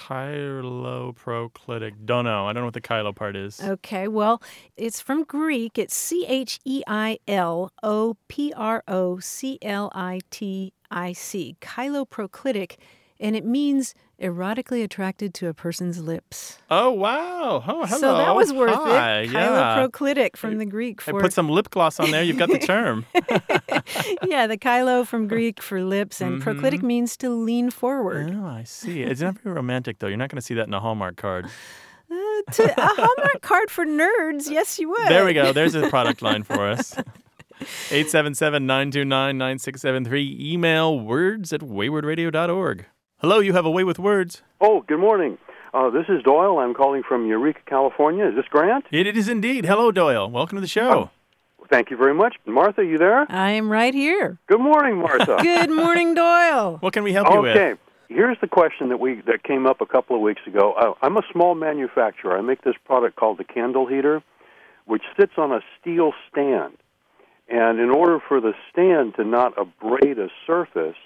Speaker 1: Chiloproclitic. Don't know. I don't know what the chilo part is.
Speaker 2: Okay, well, it's from Greek. It's C H E I L O P R O C L I T I C, chiloproclitic, and it means erotically attracted to a person's lips.
Speaker 1: Oh, wow. Oh, hello.
Speaker 2: So that was worth
Speaker 1: Hi.
Speaker 2: it.
Speaker 1: Yeah.
Speaker 2: Chiloproclitic from the Greek
Speaker 1: I
Speaker 2: for...
Speaker 1: put some lip gloss on there. You've got the term.
Speaker 2: yeah, the chilo from Greek for lips, and
Speaker 1: Mhm.
Speaker 2: proclitic means to lean forward.
Speaker 1: Oh, I see. It's not very romantic, though. You're not going to see that in a Hallmark card.
Speaker 2: Uh, to a Hallmark card for nerds, yes, you would.
Speaker 1: There we go. There's a product line for us. eight seven seven, nine two nine, nine six seven three. Email words at wayward radio dot org. Hello, you have a way with words.
Speaker 9: Oh, good morning. Uh, this is Doyle. I'm calling from Eureka, California. Is this Grant?
Speaker 1: It is indeed. Hello, Doyle. Welcome to the show.
Speaker 9: Oh, thank you very much. Martha, you there?
Speaker 2: I am right here.
Speaker 9: Good morning, Martha.
Speaker 2: Good morning, Doyle.
Speaker 1: What can we help you with?
Speaker 9: Okay. Here's the question that we that came up a couple of weeks ago. Uh, I'm a small manufacturer. I make this product called the candle heater, which sits on a steel stand. And in order for the stand to not abrade a surface,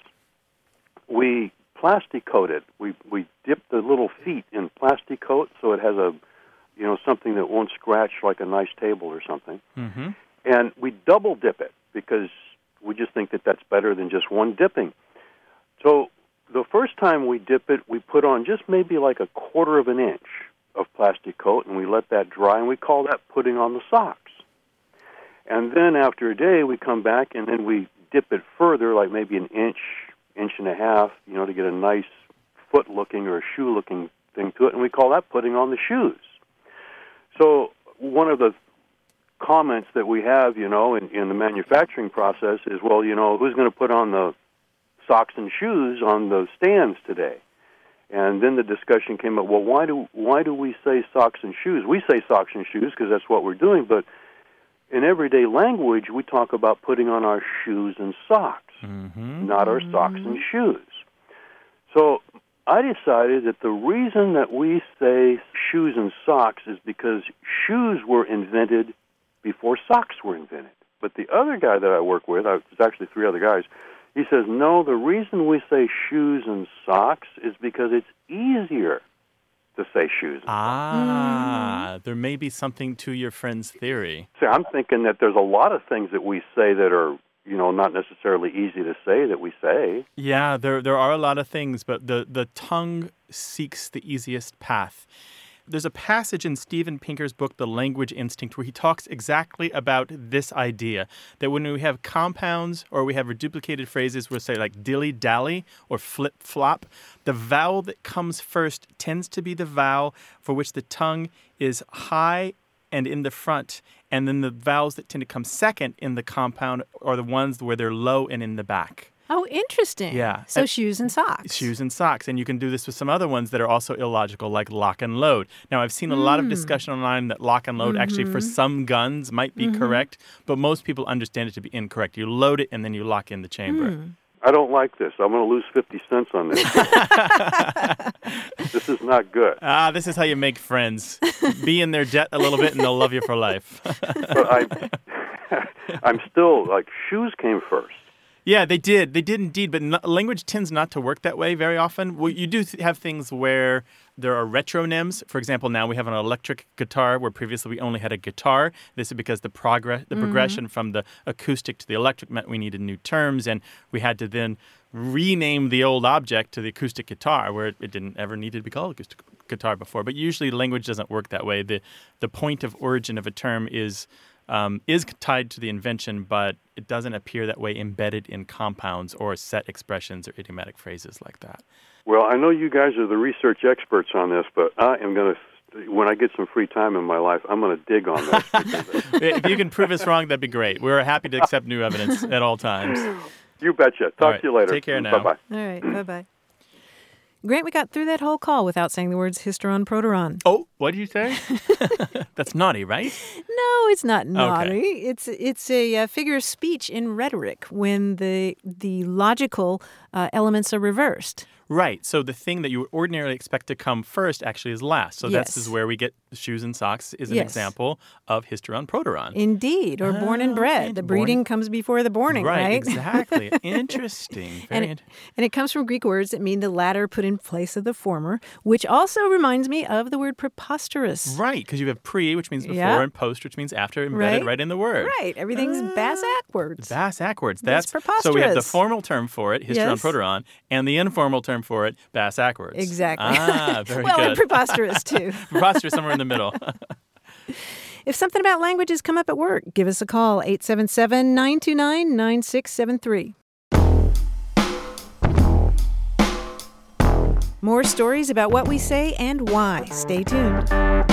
Speaker 9: we plastic coat it. We we dip the little feet in plastic coat so it has a, you know, something that won't scratch like a nice table or something.
Speaker 1: Mm-hmm.
Speaker 9: And we double dip it because we just think that that's better than just one dipping. So the first time we dip it, we put on just maybe like a quarter of an inch of plastic coat, and we let that dry, and we call that putting on the socks. And then after a day, we come back, and then we dip it further, like maybe an inch, inch and a half, you know, to get a nice foot-looking or a shoe-looking thing to it, and we call that putting on the shoes. So one of the comments that we have, you know, in, in the manufacturing process is, well, you know, who's going to put on the socks and shoes on the stands today? And then the discussion came up, well, why do why do we say socks and shoes? We say socks and shoes because that's what we're doing, but in everyday language, we talk about putting on our shoes and socks,
Speaker 1: Mm-hmm.
Speaker 9: not our socks and shoes. So I decided that the reason that we say shoes and socks is because shoes were invented before socks were invented. But the other guy that I work with, there's actually three other guys, he says, no, the reason we say shoes and socks is because it's easier to say shoes and
Speaker 1: Ah, there may be something to your friend's theory.
Speaker 9: See, I'm thinking that there's a lot of things that we say that are, you know, not necessarily easy to say that we say.
Speaker 1: Yeah, there there are a lot of things, but the, the tongue seeks the easiest path. There's a passage in Steven Pinker's book, The Language Instinct, where he talks exactly about this idea, that when we have compounds or we have reduplicated phrases, we'll say like dilly-dally or flip-flop, the vowel that comes first tends to be the vowel for which the tongue is high and in the front, And then the vowels that tend to come second in the compound are the ones where they're low and in the back.
Speaker 2: Oh, interesting.
Speaker 1: Yeah.
Speaker 2: So
Speaker 1: And-
Speaker 2: shoes and socks.
Speaker 1: Shoes and socks. And you can do this with some other ones that are also illogical, like lock and load. Now, I've seen a lot of discussion online that lock and load actually for some guns might be correct, but most people understand it to be incorrect. You load it and then you lock in the chamber.
Speaker 9: I don't like this. I'm going to lose fifty cents on this. This is not good.
Speaker 1: Ah, this is how you make friends. Be in their debt a little bit and they'll love you for life.
Speaker 9: But I, I'm still, like, shoes came first.
Speaker 1: Yeah, they did. They did indeed, but no, language tends not to work that way very often. Well, you do th- have things where there are retronyms. For example, now we have an electric guitar where previously we only had a guitar. This is because the progress, the progression from the acoustic to the electric meant we needed new terms, and we had to then rename the old object to the acoustic guitar, where it, it didn't ever need to be called acoustic guitar before. But usually language doesn't work that way. The the point of origin of a term is Um, is tied to the invention, but it doesn't appear that way embedded in compounds or set expressions or idiomatic phrases like that.
Speaker 9: Well, I know you guys are the research experts on this, but I am going to, when I get some free time in my life, I'm going to dig on this.
Speaker 1: If you can prove us wrong, that'd be great. We're happy to accept new evidence at all times.
Speaker 9: You betcha. Talk
Speaker 1: All right,
Speaker 9: to you later.
Speaker 1: take care now.
Speaker 9: Bye-bye.
Speaker 2: All right. Bye-bye. Grant, we got through that whole call without saying the words hysteron, proteron.
Speaker 1: Oh, what did you say? That's naughty, right?
Speaker 2: No, it's not naughty. It's it's a uh, figure of speech in rhetoric when the the logical uh, elements are reversed.
Speaker 1: Right. So the thing that you would ordinarily expect to come first actually is last. So
Speaker 2: Yes.
Speaker 1: this is where we get shoes and socks is an
Speaker 2: Yes.
Speaker 1: example of hysteron, proteron.
Speaker 2: Indeed, or born and
Speaker 1: Oh,
Speaker 2: bred.
Speaker 1: okay.
Speaker 2: The
Speaker 1: Born-
Speaker 2: breeding comes before the borning, right?
Speaker 1: exactly. Interesting. Very
Speaker 2: And it, and it comes from Greek words that mean the latter put in place of the former, which also reminds me of the word preposterous.
Speaker 1: Right, because you have pre, which means before,
Speaker 2: Yeah.
Speaker 1: and post, which means after, embedded
Speaker 2: Right.
Speaker 1: right in the word.
Speaker 2: Right. Everything's bass backwards.
Speaker 1: Bass backwards.
Speaker 2: That's
Speaker 1: That's So we have the
Speaker 2: preposterous.
Speaker 1: formal term for it, hysteron,
Speaker 2: Yes.
Speaker 1: proteron, and the informal term for it, bass backwards.
Speaker 2: Exactly.
Speaker 1: Ah, very
Speaker 2: well,
Speaker 1: good.
Speaker 2: and preposterous, too.
Speaker 1: Preposterous somewhere in the middle.
Speaker 2: If something about languages come up at work, give us a call, eight seven seven, nine two nine, nine six seven three. More stories about what we say and why. Stay tuned.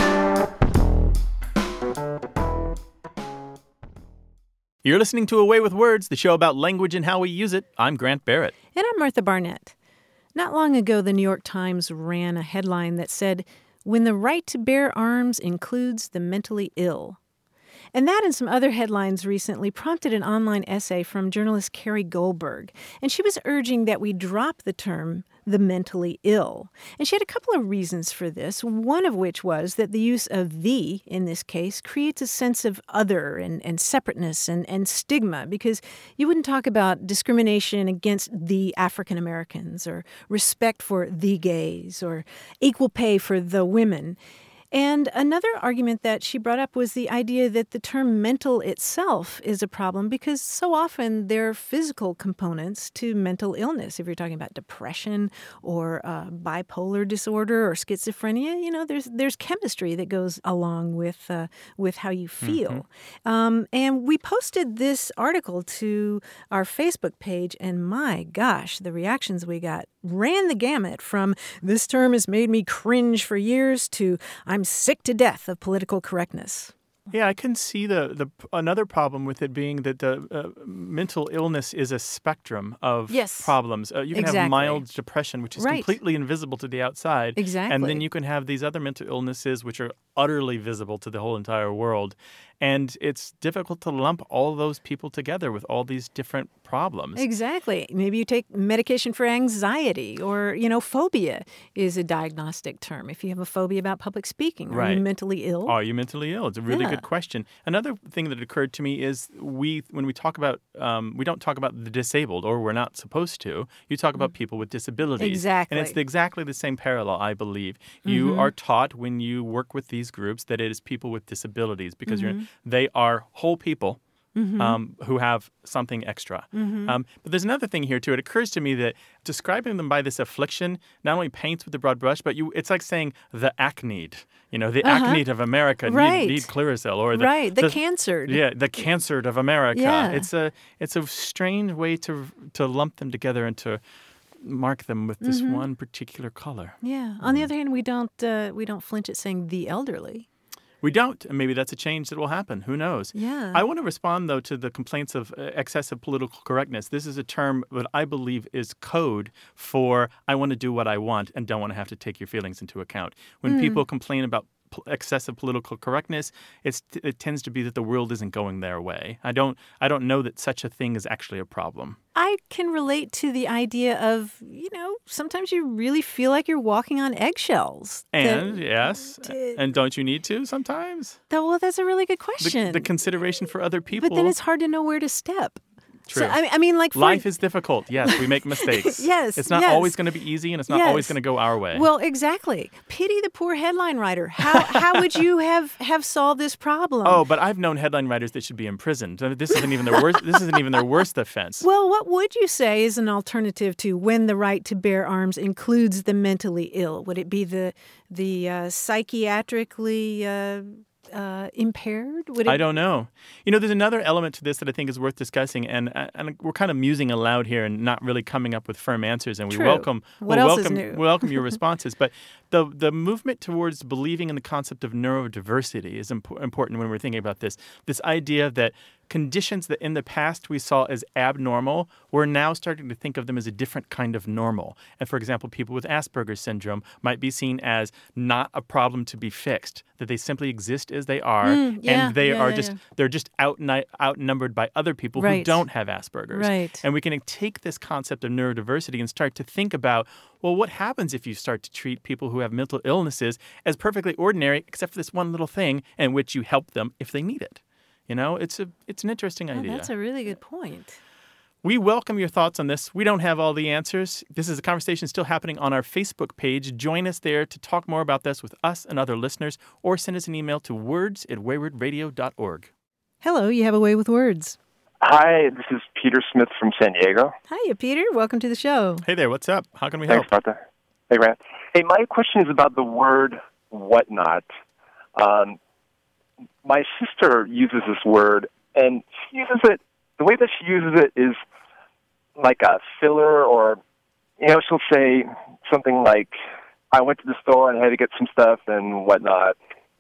Speaker 1: You're listening to Away with Words, the show about language and how we use it. I'm Grant Barrett.
Speaker 2: And I'm Martha Barnett. Not long ago, the New York Times ran a headline that said, "When the right to bear arms includes the mentally ill." And that and some other headlines recently prompted an online essay from journalist Carrie Goldberg. And she was urging that we drop the term the mentally ill. And she had a couple of reasons for this, one of which was that the use of the, in this case, creates a sense of other and, and separateness and, and stigma, because you wouldn't talk about discrimination against the African Americans or respect for the gays or equal pay for the women. And another argument that she brought up was the idea that the term mental itself is a problem because so often there are physical components to mental illness. If you're talking about depression or uh, bipolar disorder or schizophrenia, you know, there's there's chemistry that goes along with uh, with how you feel. Mm-hmm. Um, and we posted this article to our Facebook page, and my gosh, the reactions we got ran the gamut from "this term has made me cringe for years" to "I'm sick to death of political correctness."
Speaker 1: Yeah, I can see the, the another problem with it being that the uh, mental illness is a spectrum of
Speaker 2: Yes.
Speaker 1: problems. Uh, you can
Speaker 2: Exactly.
Speaker 1: have mild depression, which is
Speaker 2: Right.
Speaker 1: completely invisible to the outside.
Speaker 2: Exactly.
Speaker 1: And then you can have these other mental illnesses, which are utterly visible to the whole entire world. And it's difficult to lump all those people together with all these different problems.
Speaker 2: Exactly. Maybe you take medication for anxiety, or, you know, phobia is a diagnostic term. If you have a phobia about public speaking, are
Speaker 1: Right.
Speaker 2: you mentally ill?
Speaker 1: Are you mentally ill? It's a really
Speaker 2: Yeah.
Speaker 1: good question. Another thing that occurred to me is we, when we talk about, um, we don't talk about the disabled, or we're not supposed to. You talk about people with disabilities.
Speaker 2: Exactly.
Speaker 1: And it's the, exactly the same parallel, I believe. You
Speaker 2: Mm-hmm.
Speaker 1: are taught when you work with these groups that it is people with disabilities because
Speaker 2: Mm-hmm.
Speaker 1: you're, they are whole people. Um, who have something extra.
Speaker 2: Mm-hmm.
Speaker 1: Um, but there's another thing here, too. It occurs to me that describing them by this affliction not only paints with the broad brush, but you it's like saying the acne, you know, the
Speaker 2: Uh-huh.
Speaker 1: acne of America
Speaker 2: Right.
Speaker 1: need, need Clearasil. Or the,
Speaker 2: right. The, cancer.
Speaker 1: Yeah, the cancer of America.
Speaker 2: Yeah.
Speaker 1: It's a it's a strange way to to lump them together and to mark them with this
Speaker 2: Mm-hmm.
Speaker 1: one particular color.
Speaker 2: Yeah. On the other hand, we don't uh, we don't flinch at saying the elderly.
Speaker 1: We don't, and maybe that's a change that will happen. Who knows?
Speaker 2: Yeah.
Speaker 1: I want to respond, though, to the complaints of uh, excessive political correctness. This is a term that I believe is code for I want to do what I want and don't want to have to take your feelings into account. When
Speaker 2: Mm.
Speaker 1: people complain about p- excessive political correctness, it's, it tends to be that the world isn't going their way. I don't, I don't know that such a thing is actually a problem.
Speaker 2: I can relate to the idea of, you know, sometimes you really feel like you're walking on eggshells.
Speaker 1: And,
Speaker 2: That-
Speaker 1: yes,
Speaker 2: to-
Speaker 1: and don't you need to sometimes?
Speaker 2: that- well, that's a really good
Speaker 1: The,
Speaker 2: question.
Speaker 1: the consideration for other people.
Speaker 2: But then it's hard to know where to step.
Speaker 1: True.
Speaker 2: So, I mean, I mean, like for,
Speaker 1: Life is difficult. Yes, we make mistakes.
Speaker 2: Yes,
Speaker 1: It's not
Speaker 2: yes.
Speaker 1: always going to be easy, and it's not always
Speaker 2: Yes.
Speaker 1: going to go our way.
Speaker 2: Well, exactly. Pity the poor headline writer. How how would you have, have solved this problem?
Speaker 1: Oh, but I've known headline writers that should be imprisoned. This isn't even their worst. This isn't even their worst offense.
Speaker 2: Well, what would you say is an alternative to when the right to bear arms includes the mentally ill? Would it be the the uh, psychiatrically uh, uh, impaired? Would it?
Speaker 1: I don't know. You know, there's another element to this that I think is worth discussing, and and we're kind of musing aloud here and not really coming up with firm answers. And we
Speaker 2: True.
Speaker 1: welcome,
Speaker 2: What
Speaker 1: we'll
Speaker 2: else is
Speaker 1: welcome,
Speaker 2: new?
Speaker 1: welcome your responses. But the the movement towards believing in the concept of neurodiversity is imp- important when we're thinking about this. This idea that conditions that in the past we saw as abnormal, we're now starting to think of them as a different kind of normal. And for example, people with Asperger's syndrome might be seen as not a problem to be fixed, that they simply exist as they are,
Speaker 2: Mm, yeah,
Speaker 1: and they
Speaker 2: yeah,
Speaker 1: are
Speaker 2: yeah,
Speaker 1: just
Speaker 2: yeah.
Speaker 1: they're just out outnumbered by other people who
Speaker 2: Right.
Speaker 1: don't have Asperger's.
Speaker 2: Right.
Speaker 1: And we can take this concept of neurodiversity and start to think about, well, what happens if you start to treat people who have mental illnesses as perfectly ordinary, except for this one little thing in which you help them if they need it? You know, it's a it's an interesting
Speaker 2: Oh,
Speaker 1: idea.
Speaker 2: that's a really good point.
Speaker 1: We welcome your thoughts on this. We don't have all the answers. This is a conversation still happening on our Facebook page. Join us there to talk more about this with us and other listeners, or send us an email to words at wayward radio dot org.
Speaker 2: Hello, you have a way with words.
Speaker 10: Hi, this is Peter Smith from San Diego.
Speaker 2: Hiya, Peter. Welcome to the show.
Speaker 1: Hey there, what's up? How can we
Speaker 10: Thanks,
Speaker 1: help?
Speaker 10: Martha. Hey, Grant. Hey, my question is about the word whatnot. Um, my sister uses this word, and she uses it, the way that she uses it is like a filler, or, you know, she'll say something like, I went to the store and I had to get some stuff and whatnot.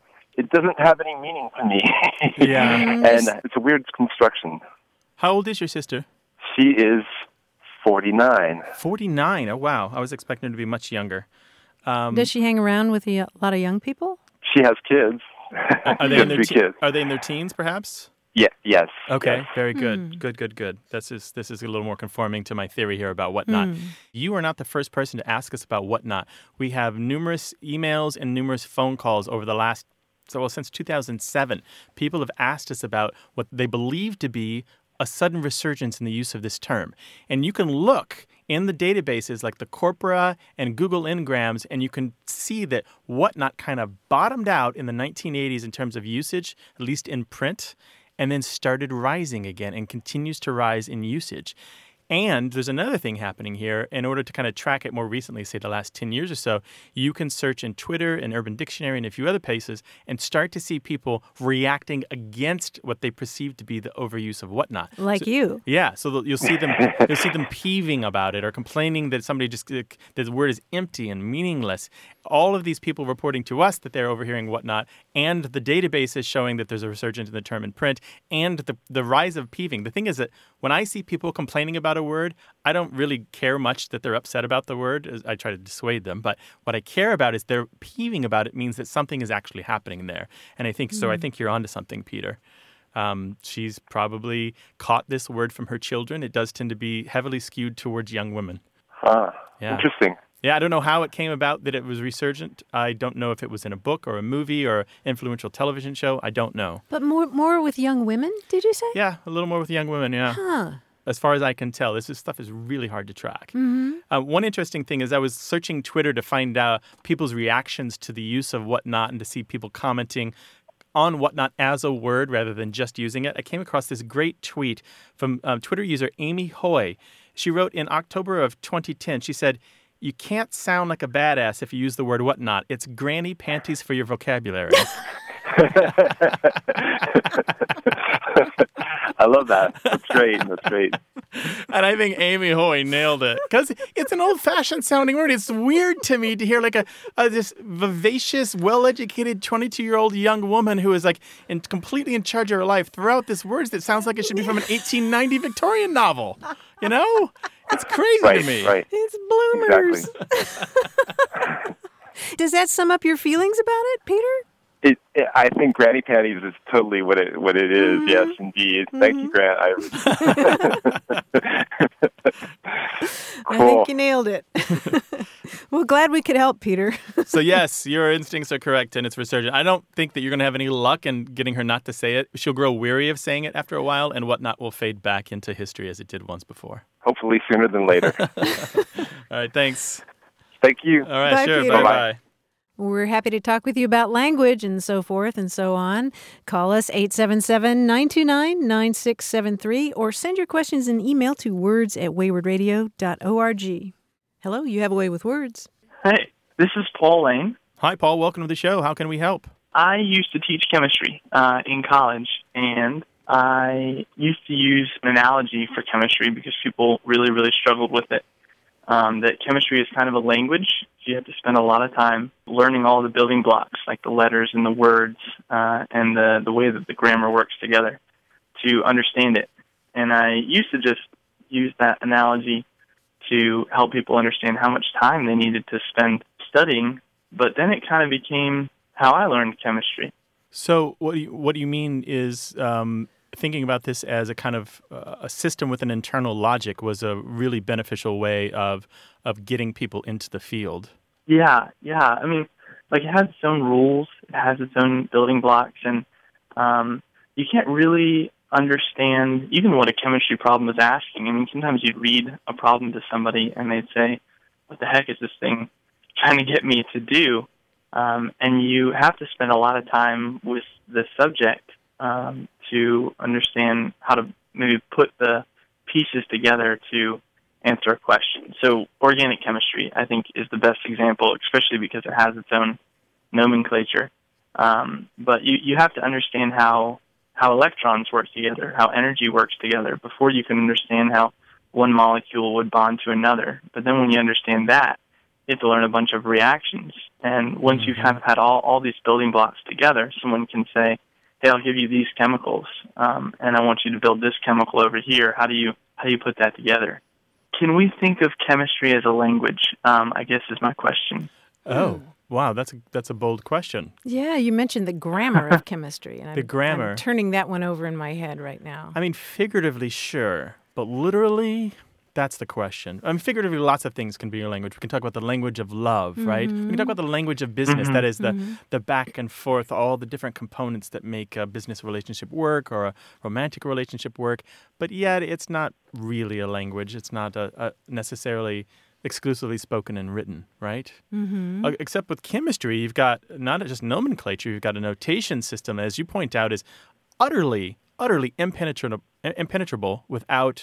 Speaker 10: It doesn't have any meaning to me.
Speaker 1: Yeah.
Speaker 10: And it's a weird construction.
Speaker 1: How old is your sister?
Speaker 10: She is forty-nine.
Speaker 1: forty-nine. Oh, wow. I was expecting her to be much younger. Um,
Speaker 2: Does she hang around with a lot of young people?
Speaker 10: She has kids.
Speaker 1: are, they
Speaker 10: She
Speaker 1: in
Speaker 10: has
Speaker 1: their
Speaker 10: three
Speaker 1: te-
Speaker 10: kids.
Speaker 1: are they in their teens, perhaps?
Speaker 10: Yeah, yes.
Speaker 1: Okay,
Speaker 10: yes.
Speaker 1: very good.
Speaker 2: Hmm.
Speaker 1: Good, good, good. This is this is a little more conforming to my theory here about whatnot.
Speaker 2: Hmm.
Speaker 1: You are not the first person to ask us about whatnot. We have numerous emails and numerous phone calls over the last, so well, since two thousand seven. People have asked us about what they believe to be a sudden resurgence in the use of this term. And you can look in the databases like the Corpora and Google Ngrams, and you can see that whatnot kind of bottomed out in the nineteen eighties in terms of usage, at least in print, and then started rising again and continues to rise in usage. And there's another thing happening here. In order to kind of track it more recently, say the last ten years or so, you can search in Twitter and Urban Dictionary and a few other places and start to see people reacting against what they perceive to be the overuse of whatnot.
Speaker 2: Like
Speaker 1: So-
Speaker 2: you.
Speaker 1: Yeah, so they'll- you'll see them you'll see them peeving about it or complaining that somebody just that the word is empty and meaningless. All of these people reporting to us that they're overhearing whatnot, and the database is showing that there's a resurgence in the term in print, and the the rise of peeving. The thing is that when I see people complaining about a word, I don't really care much that they're upset about the word. I try to dissuade them, but what I care about is they're peeving about it means that something is actually happening there. And I think so. I think you're onto something, Peter. Um, she's probably caught this word from her children. It does tend to be heavily skewed towards young women.
Speaker 10: Huh.
Speaker 1: Yeah.
Speaker 10: Interesting.
Speaker 1: Yeah, I don't know how it came about that it was resurgent. I don't know if it was in a book or a movie or influential television show. I don't know.
Speaker 2: But more more with young women, did you say?
Speaker 1: Yeah, a little more with young women, yeah.
Speaker 2: Huh.
Speaker 1: As far as I can tell, this is, stuff is really hard to track.
Speaker 2: Mm-hmm.
Speaker 1: Uh, one interesting thing is I was searching Twitter to find out people's reactions to the use of whatnot and to see people commenting on whatnot as a word rather than just using it. I came across this great tweet from um, Twitter user Amy Hoy. She wrote in October of twenty ten, she said, "You can't sound like a badass if you use the word whatnot. It's granny panties for your vocabulary."
Speaker 10: I love that. That's great. That's great.
Speaker 1: And I think Amy Hoy nailed it because it's an old-fashioned sounding word. It's weird to me to hear like a, a this vivacious, well-educated twenty-two-year-old young woman who is like in, completely in charge of her life throw out this word that sounds like it should be from an eighteen ninety Victorian novel. You know? It's crazy
Speaker 10: right,
Speaker 1: to me.
Speaker 10: Right.
Speaker 2: It's bloomers.
Speaker 10: Exactly.
Speaker 2: Does that sum up your feelings about it, Peter?
Speaker 10: It, it, I think Granny Panties is totally what it what it is. Mm-hmm. Yes, indeed. Mm-hmm. Thank you, Grant. I,
Speaker 2: cool. I think you nailed it. Well, glad we could help, Peter.
Speaker 1: So yes, your instincts are correct, and it's resurgent. I don't think that you're going to have any luck in getting her not to say it. She'll grow weary of saying it after a while, and whatnot will fade back into history as it did once before.
Speaker 10: Hopefully sooner than later.
Speaker 1: All right, thanks.
Speaker 10: Thank you.
Speaker 1: All right,
Speaker 2: Bye,
Speaker 1: sure.
Speaker 2: Peter.
Speaker 1: Bye-bye.
Speaker 2: We're happy to talk with you about language and so forth and so on. Call us eight seven seven, nine two nine, nine six seven three or send your questions in email to words at wayward radio dot org. Hello, you have a way with words.
Speaker 11: Hey, this is Paul Lane.
Speaker 1: Hi, Paul. Welcome to the show. How can we help?
Speaker 11: I used to teach chemistry uh, in college, and I used to use an analogy for chemistry because people really, really struggled with it. Um, that chemistry is kind of a language. So you have to spend a lot of time learning all the building blocks, like the letters and the words uh, and the, the way that the grammar works together to understand it. And I used to just use that analogy to help people understand how much time they needed to spend studying, but then it kind of became how I learned chemistry.
Speaker 1: So what do you, what do you mean is um, thinking about this as a kind of uh, a system with an internal logic was a really beneficial way of of getting people into the field?
Speaker 11: Yeah, yeah. I mean, like it has its own rules, it has its own building blocks, and um, you can't really understand even what a chemistry problem is asking. I mean, sometimes you'd read a problem to somebody and they'd say, what the heck is this thing trying to get me to do? Um, and you have to spend a lot of time with the subject um, to understand how to maybe put the pieces together to answer a question. So organic chemistry, I think, is the best example, especially because it has its own nomenclature. Um, but you, you have to understand how how electrons work together, how energy works together, before you can understand how one molecule would bond to another. But then when you understand that, you have to learn a bunch of reactions. And once mm-hmm. you've kind of had all, all these building blocks together, someone can say, hey, I'll give you these chemicals, um, and I want you to build this chemical over here. How do you how do you put that together? Can we think of chemistry as a language, um, I guess is my question.
Speaker 1: Oh, wow, that's a, that's a bold question.
Speaker 2: Yeah, you mentioned the grammar of chemistry. And
Speaker 1: the
Speaker 2: I'm,
Speaker 1: grammar.
Speaker 2: I'm turning that one over in my head right now.
Speaker 1: I mean, figuratively, sure, but literally, that's the question. I mean, figuratively, lots of things can be your language. We can talk about the language of love, mm-hmm. right? We can talk about the language of business. Mm-hmm. That is the, mm-hmm. the back and forth, all the different components that make a business relationship work or a romantic relationship work. But yet, it's not really a language. It's not a, a necessarily exclusively spoken and written, right?
Speaker 2: Mm-hmm.
Speaker 1: Uh, except with chemistry, you've got not just nomenclature, you've got a notation system, as you point out, is utterly, utterly impenetrable, impenetrable without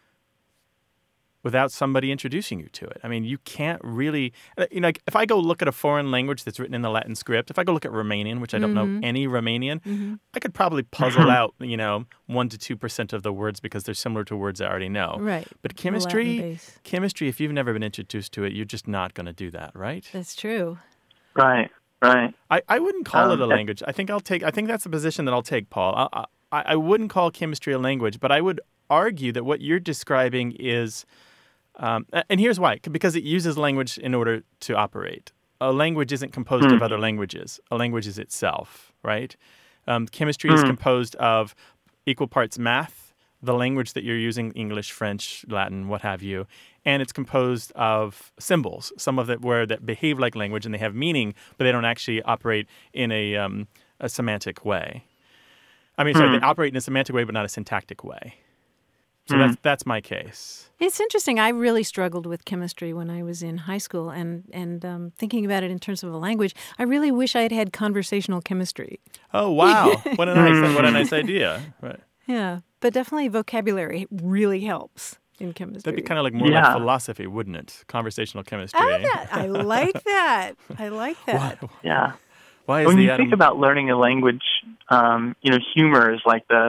Speaker 1: without somebody introducing you to it. I mean, you can't really, you know, if I go look at a foreign language that's written in the Latin script, if I go look at Romanian, which I don't
Speaker 2: mm-hmm.
Speaker 1: know any Romanian,
Speaker 2: mm-hmm.
Speaker 1: I could probably puzzle out, you know, one to two percent of the words because they're similar to words I already know.
Speaker 2: Right.
Speaker 1: But chemistry, chemistry, if you've never been introduced to it, you're just not going to do that, right?
Speaker 2: That's true.
Speaker 11: Right, right.
Speaker 1: I, I wouldn't call
Speaker 11: um,
Speaker 1: it a language. I think I'll take, I think that's the position that I'll take, Paul. I, I, I wouldn't call chemistry a language, but I would argue that what you're describing is, Um, and here's why, because it uses language in order to operate. A language isn't composed mm. of other languages. A language is itself, right? Um, chemistry mm. is composed of equal parts math, the language that you're using, English, French, Latin, what have you, and it's composed of symbols, some of that where that behave like language and they have meaning, but they don't actually operate in a, um, a semantic way. I mean, sorry,
Speaker 11: mm.
Speaker 1: they operate in a semantic way, but not a syntactic way. So mm. that's that's my case.
Speaker 2: It's interesting. I really struggled with chemistry when I was in high school, and and um, thinking about it in terms of a language, I really wish I had had conversational chemistry.
Speaker 1: Oh wow! What a nice what a nice idea. Right.
Speaker 2: Yeah, but definitely vocabulary really helps in chemistry.
Speaker 1: That'd be kind of like more
Speaker 11: yeah.
Speaker 1: like philosophy, wouldn't it? Conversational chemistry.
Speaker 2: I, that, I like that. I like that.
Speaker 1: Why,
Speaker 11: yeah.
Speaker 1: Why is
Speaker 11: when
Speaker 1: the
Speaker 11: you
Speaker 1: atom...
Speaker 11: think about learning a language, um, you know, humor is like the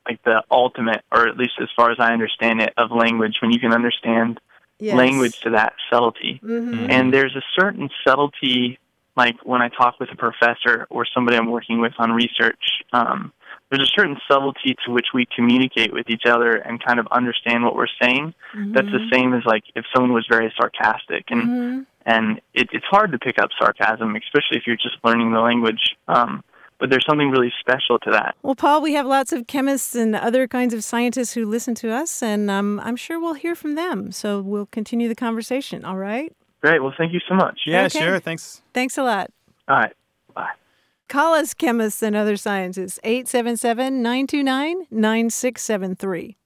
Speaker 11: like the ultimate, or at least as far as I understand it, of language, when you can understand
Speaker 2: Yes.
Speaker 11: language to that subtlety.
Speaker 2: Mm-hmm.
Speaker 11: And there's a certain subtlety, like when I talk with a professor or somebody I'm working with on research, um, there's a certain subtlety to which we communicate with each other and kind of understand what we're saying.
Speaker 2: Mm-hmm.
Speaker 11: That's the same as like if someone was very sarcastic. And
Speaker 2: Mm-hmm.
Speaker 11: and it, it's hard to pick up sarcasm, especially if you're just learning the language. Um, but there's something really special to that.
Speaker 2: Well, Paul, we have lots of chemists and other kinds of scientists who listen to us, and um, I'm sure we'll hear from them. So we'll continue the conversation, all right?
Speaker 11: Great. Well, thank you so much.
Speaker 1: Yeah,
Speaker 2: Okay.
Speaker 1: sure. Thanks.
Speaker 2: Thanks a lot.
Speaker 11: All right. Bye.
Speaker 2: Call us, chemists and other scientists, eight seven seven, nine two nine, nine six seven three.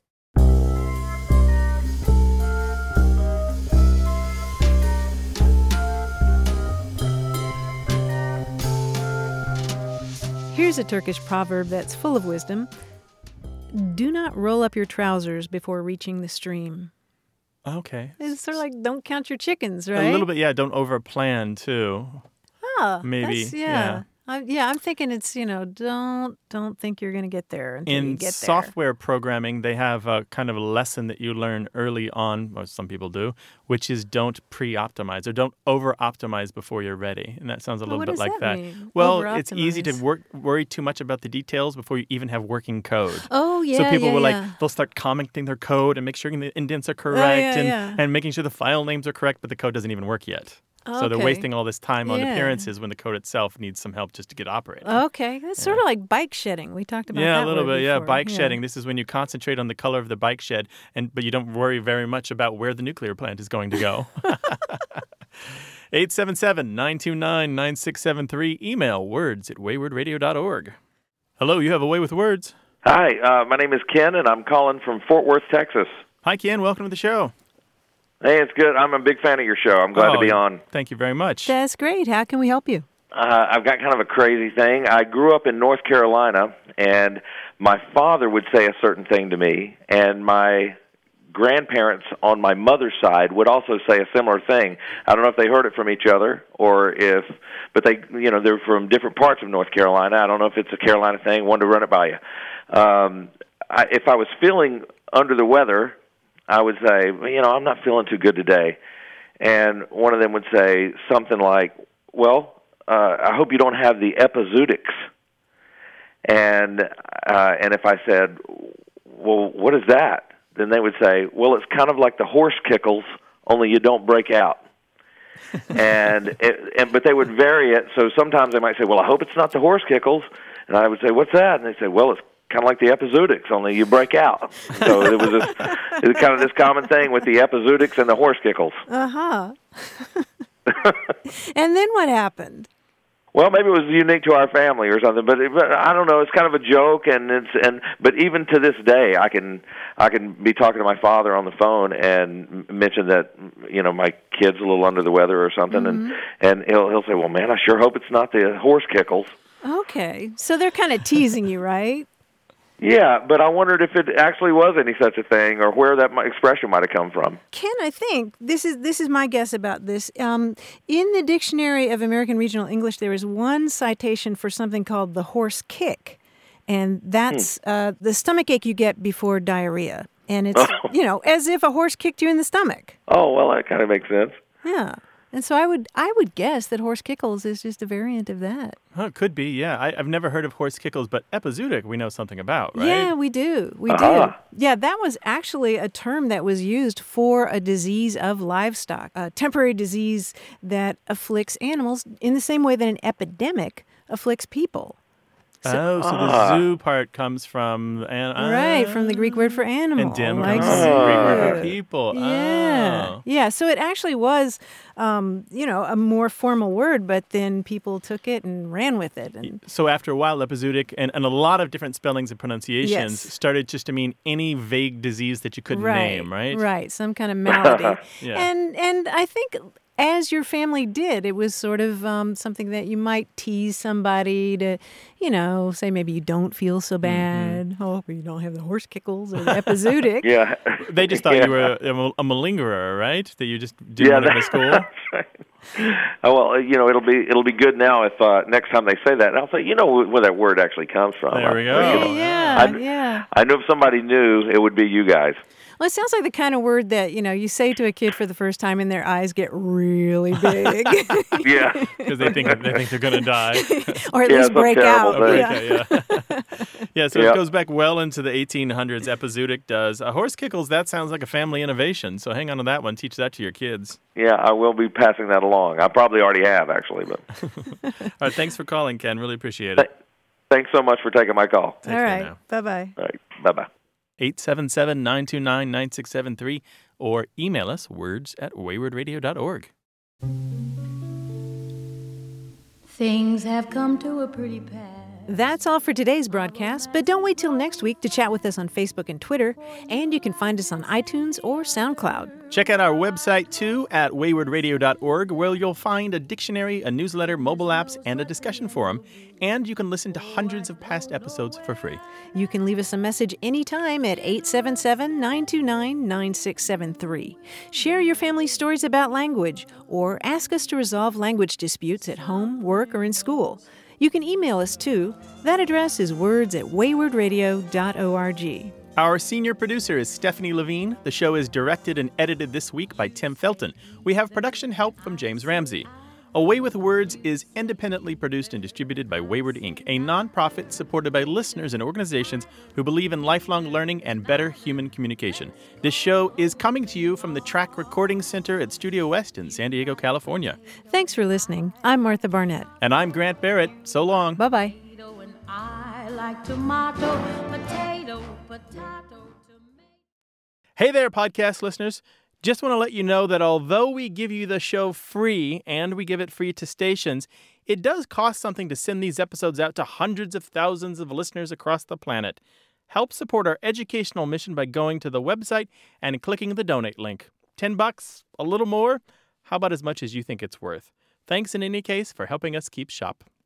Speaker 2: Here's a Turkish proverb that's full of wisdom. Do not roll up your trousers before reaching the stream.
Speaker 1: Okay.
Speaker 2: It's sort of like don't count your chickens, right?
Speaker 1: A little bit, yeah. Don't overplan, too.
Speaker 2: Oh,
Speaker 1: Maybe,
Speaker 2: that's-
Speaker 1: yeah.
Speaker 2: yeah. I, yeah, I'm thinking it's, you know, don't don't think you're going to get there until you
Speaker 1: In
Speaker 2: get there.
Speaker 1: software programming, they have a kind of a lesson that you learn early on, or some people do, which is don't pre-optimize or don't over-optimize before you're ready. And that sounds a
Speaker 2: Well,
Speaker 1: little
Speaker 2: what
Speaker 1: bit
Speaker 2: does
Speaker 1: like
Speaker 2: that
Speaker 1: that.
Speaker 2: mean?
Speaker 1: Well, it's easy to
Speaker 2: Over-optimize?
Speaker 1: work, worry too much about the details before you even have working code.
Speaker 2: Oh, yeah,
Speaker 1: So people
Speaker 2: yeah,
Speaker 1: will
Speaker 2: yeah.
Speaker 1: like, they'll start commenting their code and make sure the indents are correct
Speaker 2: Oh, yeah,
Speaker 1: and,
Speaker 2: yeah.
Speaker 1: and making sure the file names are correct, but the code doesn't even work yet. So they're
Speaker 2: Okay.
Speaker 1: wasting all this time on
Speaker 2: Yeah.
Speaker 1: appearances when the code itself needs some help just to get operating.
Speaker 2: Okay, that's sort of like bike shedding. We talked about
Speaker 1: Yeah,
Speaker 2: that
Speaker 1: a little
Speaker 2: word
Speaker 1: bit. Yeah,
Speaker 2: before.
Speaker 1: bike shedding. This is when you concentrate on the color of the bike shed, and but you don't worry very much about where the nuclear plant is going to go. eight seven seven, nine two nine, nine six seven three. Email words at wayward radio dot org. Hello, you have a way with words.
Speaker 12: Hi, uh, my name is Ken, and I'm calling from Fort Worth, Texas.
Speaker 1: Hi, Ken. Welcome to the show.
Speaker 12: Hey, it's good. I'm a big fan of your show. I'm glad
Speaker 1: Oh,
Speaker 12: to be on.
Speaker 1: Thank you very much.
Speaker 2: That's great. How can we help you?
Speaker 12: Uh, I've got kind of a crazy thing. I grew up in North Carolina, and my father would say a certain thing to me, and my grandparents on my mother's side would also say a similar thing. I don't know if they heard it from each other or if, but they, you know, they're from different parts of North Carolina. I don't know if it's a Carolina thing. Wanted to run it by you. Um, I, if I was feeling under the weather, I would say, well, you know, I'm not feeling too good today. And one of them would say something like, well, uh, I hope you don't have the epizootics. And uh, and if I said, well, what is that? Then they would say, well, it's kind of like the horse kickles, only you don't break out. and, it, and but they would vary it. So sometimes they might say, well, I hope it's not the horse kickles. And I would say, what's that? And they say, well, it's kind of like the epizootics, only you break out. So it was, this, it was kind of this common thing with the epizootics and the horse kickles.
Speaker 2: Uh-huh. And then what happened?
Speaker 12: Well, maybe it was unique to our family or something, but, it, but I don't know. It's kind of a joke, and it's and but even to this day, I can I can be talking to my father on the phone and mention that you know my kid's a little under the weather or something,
Speaker 2: Mm-hmm.
Speaker 12: and and he'll he'll say, well, man, I sure hope it's not the horse kickles.
Speaker 2: Okay. So they're kind of teasing you, right?
Speaker 12: Yeah, but I wondered if it actually was any such a thing, or where that mi- expression might have come from.
Speaker 2: Ken, I think this is this is my guess about this. Um, in the Dictionary of American Regional English, there is one citation for something called the horse kick, and that's
Speaker 12: Hmm.
Speaker 2: uh, the stomach ache you get before diarrhea, and it's you know as if a horse kicked you in the stomach.
Speaker 12: Oh, well, that kind of makes sense.
Speaker 2: Yeah, and so I would I would guess that horse kickles is just a variant of that.
Speaker 1: Oh, it could be, yeah. I, I've never heard of horse kickles, but epizootic we know something about, right?
Speaker 2: Yeah, we do. We
Speaker 12: Uh-huh.
Speaker 2: do. Yeah, that was actually a term that was used for a disease of livestock, a temporary disease that afflicts animals in the same way that an epidemic afflicts people.
Speaker 1: oh, so
Speaker 12: Ah.
Speaker 1: the zoo part comes from... An, uh,
Speaker 2: Right, from the Greek word for animal.
Speaker 1: And dim
Speaker 2: like
Speaker 1: comes from the Greek word for
Speaker 2: zoo.
Speaker 1: people.
Speaker 2: Yeah.
Speaker 1: Oh.
Speaker 2: Yeah, so it actually was, um, you know, a more formal word, but then people took it and ran with it. And
Speaker 1: So after a while, epizootic and, and a lot of different spellings and pronunciations
Speaker 2: Yes.
Speaker 1: started just to mean any vague disease that you couldn't
Speaker 2: right,
Speaker 1: name, right?
Speaker 2: Right, some kind of malady.
Speaker 1: Yeah.
Speaker 2: And and I think as your family did, it was sort of um, something that you might tease somebody to, you know, say maybe you don't feel so bad.
Speaker 1: Mm-hmm.
Speaker 2: Oh, but you don't have the horse kickles or the epizootic.
Speaker 12: Yeah.
Speaker 1: They just thought
Speaker 12: Yeah.
Speaker 1: you were a, a malingerer, right? That you just didn't
Speaker 12: Yeah,
Speaker 1: want to go to
Speaker 12: that-
Speaker 1: school?
Speaker 12: that's right. Oh, well, you know, it'll be it'll be good now if uh, next time they say that, and I'll say, you know, where that word actually comes from.
Speaker 1: There we go.
Speaker 12: I, you know,
Speaker 2: Yeah,
Speaker 12: I,
Speaker 2: yeah.
Speaker 12: I knew if somebody knew, it would be you guys.
Speaker 2: Well, it sounds like the kind of word that, you know, you say to a kid for the first time and their eyes get really big.
Speaker 12: Yeah.
Speaker 1: Because they think they think they're going to die.
Speaker 2: Or at
Speaker 12: Yeah,
Speaker 2: least
Speaker 12: some
Speaker 2: break
Speaker 12: terrible
Speaker 2: out.
Speaker 12: thing.
Speaker 2: Yeah.
Speaker 1: Yeah, yeah. Yeah, so
Speaker 12: Yep.
Speaker 1: it goes back well into the eighteen hundreds. Epizootic does. Uh, horse kickles, that sounds like a family innovation. So hang on to that one. Teach that to your kids.
Speaker 12: Yeah, I will be passing that along. I probably already have, actually. But
Speaker 1: All right, thanks for calling, Ken. Really appreciate it.
Speaker 12: thanks so much for taking my call.
Speaker 1: Take
Speaker 2: All
Speaker 1: care
Speaker 2: right.
Speaker 1: now.
Speaker 2: Bye-bye.
Speaker 12: All right, bye-bye.
Speaker 1: eight seven seven, nine two nine, nine six seven three or email us words at wayward radio dot org.
Speaker 13: Things have come to a pretty pass.
Speaker 2: That's all for today's broadcast, but don't wait till next week to chat with us on Facebook and Twitter, and you can find us on iTunes or SoundCloud.
Speaker 1: Check out our website, too, at wayward radio dot org, where you'll find a dictionary, a newsletter, mobile apps, and a discussion forum. And you can listen to hundreds of past episodes for free.
Speaker 2: You can leave us a message anytime at eight seven seven, nine two nine, nine six seven three. Share your family's stories about language, or ask us to resolve language disputes at home, work, or in school. You can email us, too. That address is words at wayward radio dot org.
Speaker 1: Our senior producer is Stephanie Levine. The show is directed and edited this week by Tim Felton. We have production help from James Ramsey. A Way with Words is independently produced and distributed by Wayward Incorporated, a nonprofit supported by listeners and organizations who believe in lifelong learning and better human communication. This show is coming to you from the Track Recording Center at Studio West in San Diego, California.
Speaker 2: Thanks for listening. I'm Martha Barnett.
Speaker 1: And I'm Grant Barrett. So long.
Speaker 2: Bye-bye.
Speaker 13: I like tomato, potato, potato, tomato.
Speaker 1: Hey there, podcast listeners. Just want to let you know that although we give you the show free and we give it free to stations, it does cost something to send these episodes out to hundreds of thousands of listeners across the planet. Help support our educational mission by going to the website and clicking the donate link. Ten bucks? A little more? How about as much as you think it's worth? Thanks in any case for helping us keep shop.